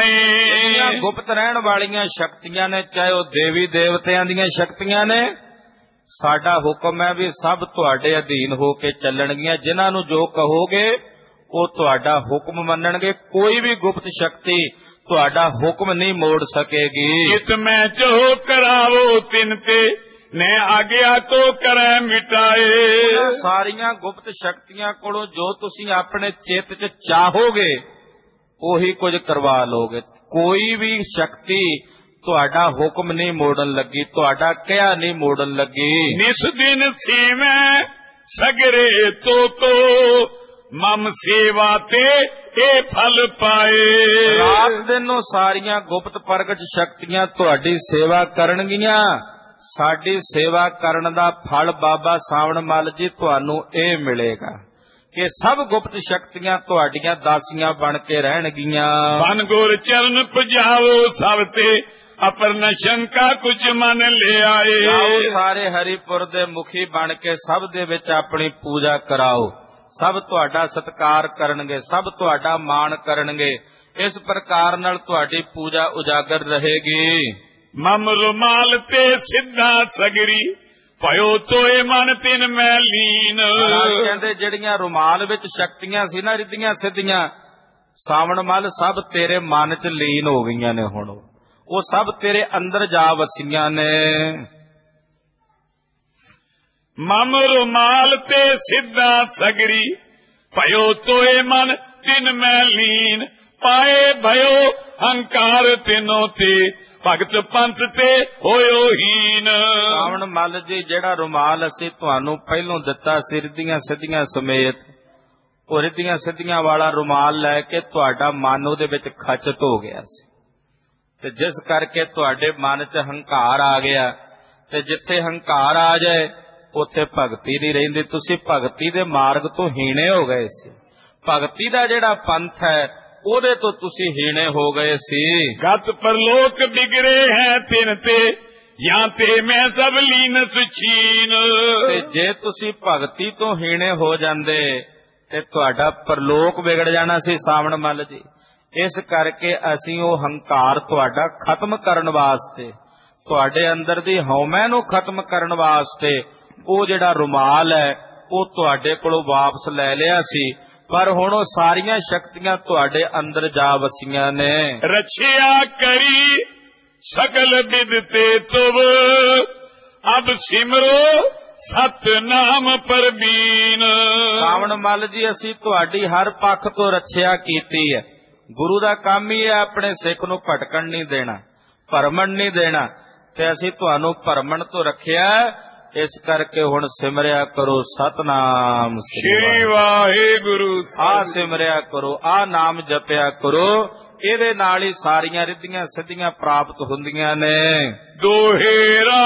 ਆਏ। ਗੁਪਤ ਰਹਿਣ ਵਾਲੀਆਂ ਸ਼ਕਤੀਆਂ ਨੇ, ਚਾਹੇ ਉਹ ਦੇਵੀ ਦੇਵਤਿਆਂ ਦੀਆਂ ਸ਼ਕਤੀਆਂ ਨੇ, ਸਾਡਾ ਹੁਕਮ ਹੈ ਵੀ ਸਭ ਤੁਹਾਡੇ ਅਧੀਨ ਹੋ ਕੇ ਚੱਲਣਗੀਆਂ। ਜਿਨ੍ਹਾਂ ਨੂੰ ਜੋ ਕਹੋਗੇ ਉਹ ਤੁਹਾਡਾ ਹੁਕਮ ਮੰਨਣਗੇ। ਕੋਈ ਵੀ ਗੁਪਤ ਸ਼ਕਤੀ ਤੁਹਾਡਾ ਹੁਕਮ ਨਹੀਂ ਮੋੜ ਸਕੇਗੀ। ਇਤ ਮੈਂ ਜੋ ਕਰਾਵੋ ਤਿਨ ਤੇ ਨੇ ਆਗਿਆ ਤੋਂ ਕਰੈ ਮਿਟਾਏ। ਸਾਰੀਆਂ ਗੁਪਤ ਸ਼ਕਤੀਆਂ ਕੋਲੋਂ ਜੋ ਤੁਸੀਂ ਆਪਣੇ ਚਿੱਤ 'ਚ ਚਾਹੋਗੇ ਉਹੀ ਕੁਝ ਕਰਵਾ ਲੋਗੇ। ਕੋਈ ਵੀ ਸ਼ਕਤੀ ਤੁਹਾਡਾ ਹੁਕਮ ਨਹੀਂ ਮੋੜਨ ਲੱਗੀ, ਤੁਹਾਡਾ ਕਿਹਾ ਨਹੀਂ ਮੋੜਨ ਲੱਗੀ। ਨਿਸ ਦਿਨ ਸੇਵੈ ਸਗਰੇ ਤੋ ਤੋ ਮਮ ਸੇਵਾ ਤੇ ਇਹ ਫਲ ਪਾਏ। ਰਾਤ ਦਿਨ ਨੂੰ ਸਾਰੀਆਂ ਗੁਪਤ ਪ੍ਰਗਟ ਸ਼ਕਤੀਆਂ ਤੁਹਾਡੀ ਸੇਵਾ ਕਰਨਗੀਆਂ। ਸਾਡੀ ਸੇਵਾ ਕਰਨ ਦਾ ਫਲ ਬਾਬਾ ਸਾਵਣ ਮੱਲ ਜੀ ਤੁਹਾਨੂੰ ਇਹ ਮਿਲੇਗਾ ਕਿ ਸਭ ਗੁਪਤ ਸ਼ਕਤੀਆਂ ਤੁਹਾਡੀਆਂ ਦਾਸੀਆਂ ਬਣ ਕੇ ਰਹਿਣਗੀਆਂ। ਮਨ ਗੁਰ ਚਰਨ ਪੁਜਾਵੋ ਸਭ ਤੇ ਅਪਰਨ ਸ਼ੰਕਾ ਕੁਝ ਮਨ ਲੈ ਆਏ। ਸਾਰੇ ਹਰੀਪੁਰ ਦੇ ਮੁਖੀ ਬਣ ਕੇ ਸਭ ਦੇ ਵਿੱਚ ਆਪਣੀ ਪੂਜਾ ਕਰਾਓ। ਸਭ ਤੁਹਾਡਾ ਸਤਿਕਾਰ ਕਰਨਗੇ, ਸਭ ਤੁਹਾਡਾ ਮਾਣ ਕਰਨਗੇ। ਇਸ ਪ੍ਰਕਾਰ ਨਾਲ ਤੁਹਾਡੀ ਪੂਜਾ ਉਜਾਗਰ ਰਹੇਗੀ। ਮਮ ਰੁਮਾਲ ਤੇ ਸਿੱਧਾ ਸਗਰੀ ਭਇਓ ਤੋਏ ਮਨ ਤਿਨ ਮੈਂ ਲੀਨ। ਕਹਿੰਦੇ ਜਿਹੜੀਆਂ ਰੁਮਾਲ ਵਿੱਚ ਸ਼ਕਤੀਆਂ ਸੀ ਨਾ, ਰਿੱਧੀਆਂ ਸਿੱਧੀਆਂ, ਸਾਵਣ ਮੱਲ ਸਭ ਤੇਰੇ ਮਨ 'ਚ ਲੀਨ ਹੋ ਗਈਆਂ ਨੇ। ਹੁਣ ਉਹ ਸਭ ਤੇਰੇ ਅੰਦਰ ਜਾ ਵਸੀਆਂ ਨੇ। ਮਮ ਰੁਮਾਲ ਤੇ ਸਿੱਧਾ ਸਗਰੀ ਭਇਓ ਤੋਏ ਮਨ ਤਿਨ ਮੈਂ ਲੀਨ। ਪਾਏ ਭਇਓ ਹੰਕਾਰ ਤਿਨੋ ਤੇ ਭਗਤ ਪੰਥ ਤੇ ਹੋਇਓ ਹੀਨ। ਸਾਵਣ ਮੱਲ ਜੀ, ਜਿਹੜਾ ਰੁਮਾਲ ਅਸੀਂ ਤੁਹਾਨੂੰ ਪਹਿਲੋਂ ਦਿੱਤਾ ਸੀ ਰਿੱਧੀਆਂ ਸਿੱਧੀਆਂ ਸਮੇਤ, ਉਹ ਰਿੱਧੀਆਂ ਸਿੱਧੀਆਂ ਵਾਲਾ ਰੁਮਾਲ ਲੈ ਕੇ ਤੁਹਾਡਾ ਮਨ ਉਹਦੇ ਵਿੱਚ ਖਚਤ ਹੋ ਗਿਆ ਸੀ, ਤੇ ਜਿਸ ਕਰਕੇ ਤੁਹਾਡੇ ਮਨ 'ਚ ਹੰਕਾਰ ਆ ਗਿਆ। ਤੇ ਜਿੱਥੇ ਹੰਕਾਰ ਆ ਜਾਏ ਉੱਥੇ ਭਗਤੀ ਨਹੀਂ ਰਹਿੰਦੀ। ਤੁਸੀਂ ਭਗਤੀ ਦੇ ਮਾਰਗ ਤੋਂ ਹੀਣੇ ਹੋ ਗਏ ਸੀ। ਭਗਤੀ ਦਾ ਜਿਹੜਾ ਪੰਥ ਹੈ ਉਹਦੇ ਤੋਂ ਤੁਸੀਂ ਹੀਣੇ ਹੋ ਗਏ ਸੀ। ਗਤ ਪਰਲੋਕ ਬਿਗੜੇ ਹੈ ਤਿਨ ਤੇ ਜਾਂ ਤੇ ਮੈਂ ਸਭ ਲੀਨ ਸੁਛੀਨ। ਤੇ ਜੇ ਤੁਸੀਂ ਭਗਤੀ ਤੋਂ ਹੀਣੇ ਹੋ ਜਾਂਦੇ ਤੇ ਤੁਹਾਡਾ ਪਰਲੋਕ ਵਿਗੜ ਜਾਣਾ ਸੀ ਸਾਵਣ ਮੱਲ ਜੀ। ਇਸ ਕਰਕੇ ਅਸੀਂ ਉਹ ਹੰਕਾਰ ਤੁਹਾਡਾ ਖਤਮ ਕਰਨ ਵਾਸਤੇ, ਤੁਹਾਡੇ ਅੰਦਰ ਦੀ ਹਉਮੈ ਨੂੰ ਖਤਮ ਕਰਨ ਵਾਸਤੇ ਉਹ ਜਿਹੜਾ ਰੁਮਾਲ ਹੈ ਉਹ ਤੁਹਾਡੇ ਕੋਲੋਂ ਵਾਪਸ ਲੈ ਲਿਆ ਸੀ। ਪਰ ਹੁਣ ਉਹ ਸਾਰੀਆਂ ਸ਼ਕਤੀਆਂ ਤੁਹਾਡੇ ਅੰਦਰ ਜਾ ਵਸੀਆਂ ਨੇ। ਰਛਿਆ ਕਰੀ ਸਕਲ ਬਿਦ ਤੇ ਤੁਵ ਅਬ ਸਿਮਰੋ ਸਤਨਾਮ ਪਰਬੀਨ। ਸਾਵਣ ਮੱਲ ਜੀ, ਅਸੀਂ ਤੁਹਾਡੀ ਹਰ ਪੱਖ ਤੋਂ ਰੱਛਿਆ ਕੀਤੀ ਹੈ। ਗੁਰੂ ਦਾ ਕੰਮ ਹੀ ਹੈ ਆਪਣੇ ਸਿੱਖ ਨੂੰ ਭਟਕਣ ਨਹੀਂ ਦੇਣਾ, ਭਰਮਣ ਨਹੀਂ ਦੇਣਾ, ਤੇ ਅਸੀਂ ਤੁਹਾਨੂੰ ਭਰਮਣ ਤੋਂ ਰੱਖਿਆ। ਇਸ ਕਰਕੇ ਹੁਣ ਸਿਮਰਿਆ ਕਰੋ ਸਤਨਾਮ ਸ੍ਰੀ ਵਾਹਿਗੁਰੂ। ਆ ਸਿਮਰਿਆ ਕਰੋ, ਆ ਨਾਮ ਜਪਿਆ ਕਰੋ। ਇਹਦੇ ਨਾਲ ਹੀ ਸਾਰੀਆਂ ਰਿੱਧੀਆਂ ਸਿੱਧੀਆਂ ਪ੍ਰਾਪਤ ਹੁੰਦੀਆਂ ਨੇ। ਦੋਹੇਰਾ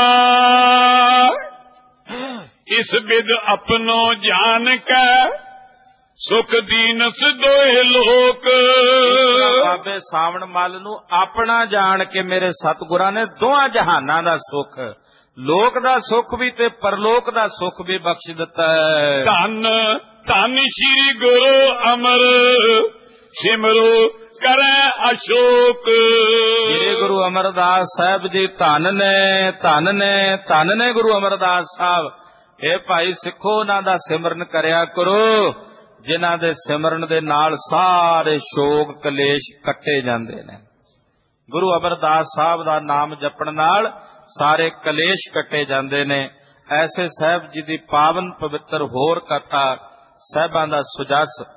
ਇਸ ਬਿਦ ਆਪਣੋ ਜਾਣ ਕੈ ਸੁਖ ਦੀਨਸ ਦੋਏ ਲੋਕ। ਬਾਬੇ ਸਾਵਣ ਮੱਲ ਨੂੰ ਆਪਣਾ ਜਾਣ ਕੇ ਮੇਰੇ ਸਤਿਗੁਰਾਂ ਨੇ ਦੋਹਾਂ ਜਹਾਨਾਂ ਦਾ ਸੁਖ, ਲੋਕ ਦਾ ਸੁਖ ਵੀ ਤੇ ਪਰਲੋਕ ਦਾ ਸੁਖ ਵੀ ਬਖਸ਼ ਦਿੱਤਾ ਹੈ। ਧੰਨ ਧੰਨ ਸ੍ਰੀ ਗੁਰੂ ਅਮਰ ਸਿਮਰੋ ਕਰੈ ਅਸ਼ੋਕ। ਸ੍ਰੀ ਗੁਰੂ ਅਮਰਦਾਸ ਸਾਹਿਬ ਜੀ ਧੰਨ ਨੇ, ਧੰਨ ਨੇ, ਧੰਨ ਨੇ ਗੁਰੂ ਅਮਰਦਾਸ ਸਾਹਿਬ। ਇਹ ਭਾਈ ਸਿੱਖੋ, ਉਹਨਾਂ ਦਾ ਸਿਮਰਨ ਕਰਿਆ ਕਰੋ, ਜਿਨ੍ਹਾਂ ਦੇ ਸਿਮਰਨ ਦੇ ਨਾਲ ਸਾਰੇ ਸ਼ੋਕ ਕਲੇਸ਼ ਕੱਟੇ ਜਾਂਦੇ ਨੇ। ਗੁਰੂ ਅਮਰਦਾਸ ਸਾਹਿਬ ਦਾ ਨਾਮ ਜਪਣ ਨਾਲ ਸਾਰੇ ਕਲੇਸ਼ ਕੱਟੇ ਜਾਂਦੇ ਨੇ। ਐਸੇ ਸਾਹਿਬ ਜੀ ਦੀ ਪਾਵਨ ਪਵਿੱਤਰ ਹੋਰ ਕਥਾ, ਸਾਹਿਬਾਂ ਦਾ ਸੁਜਸ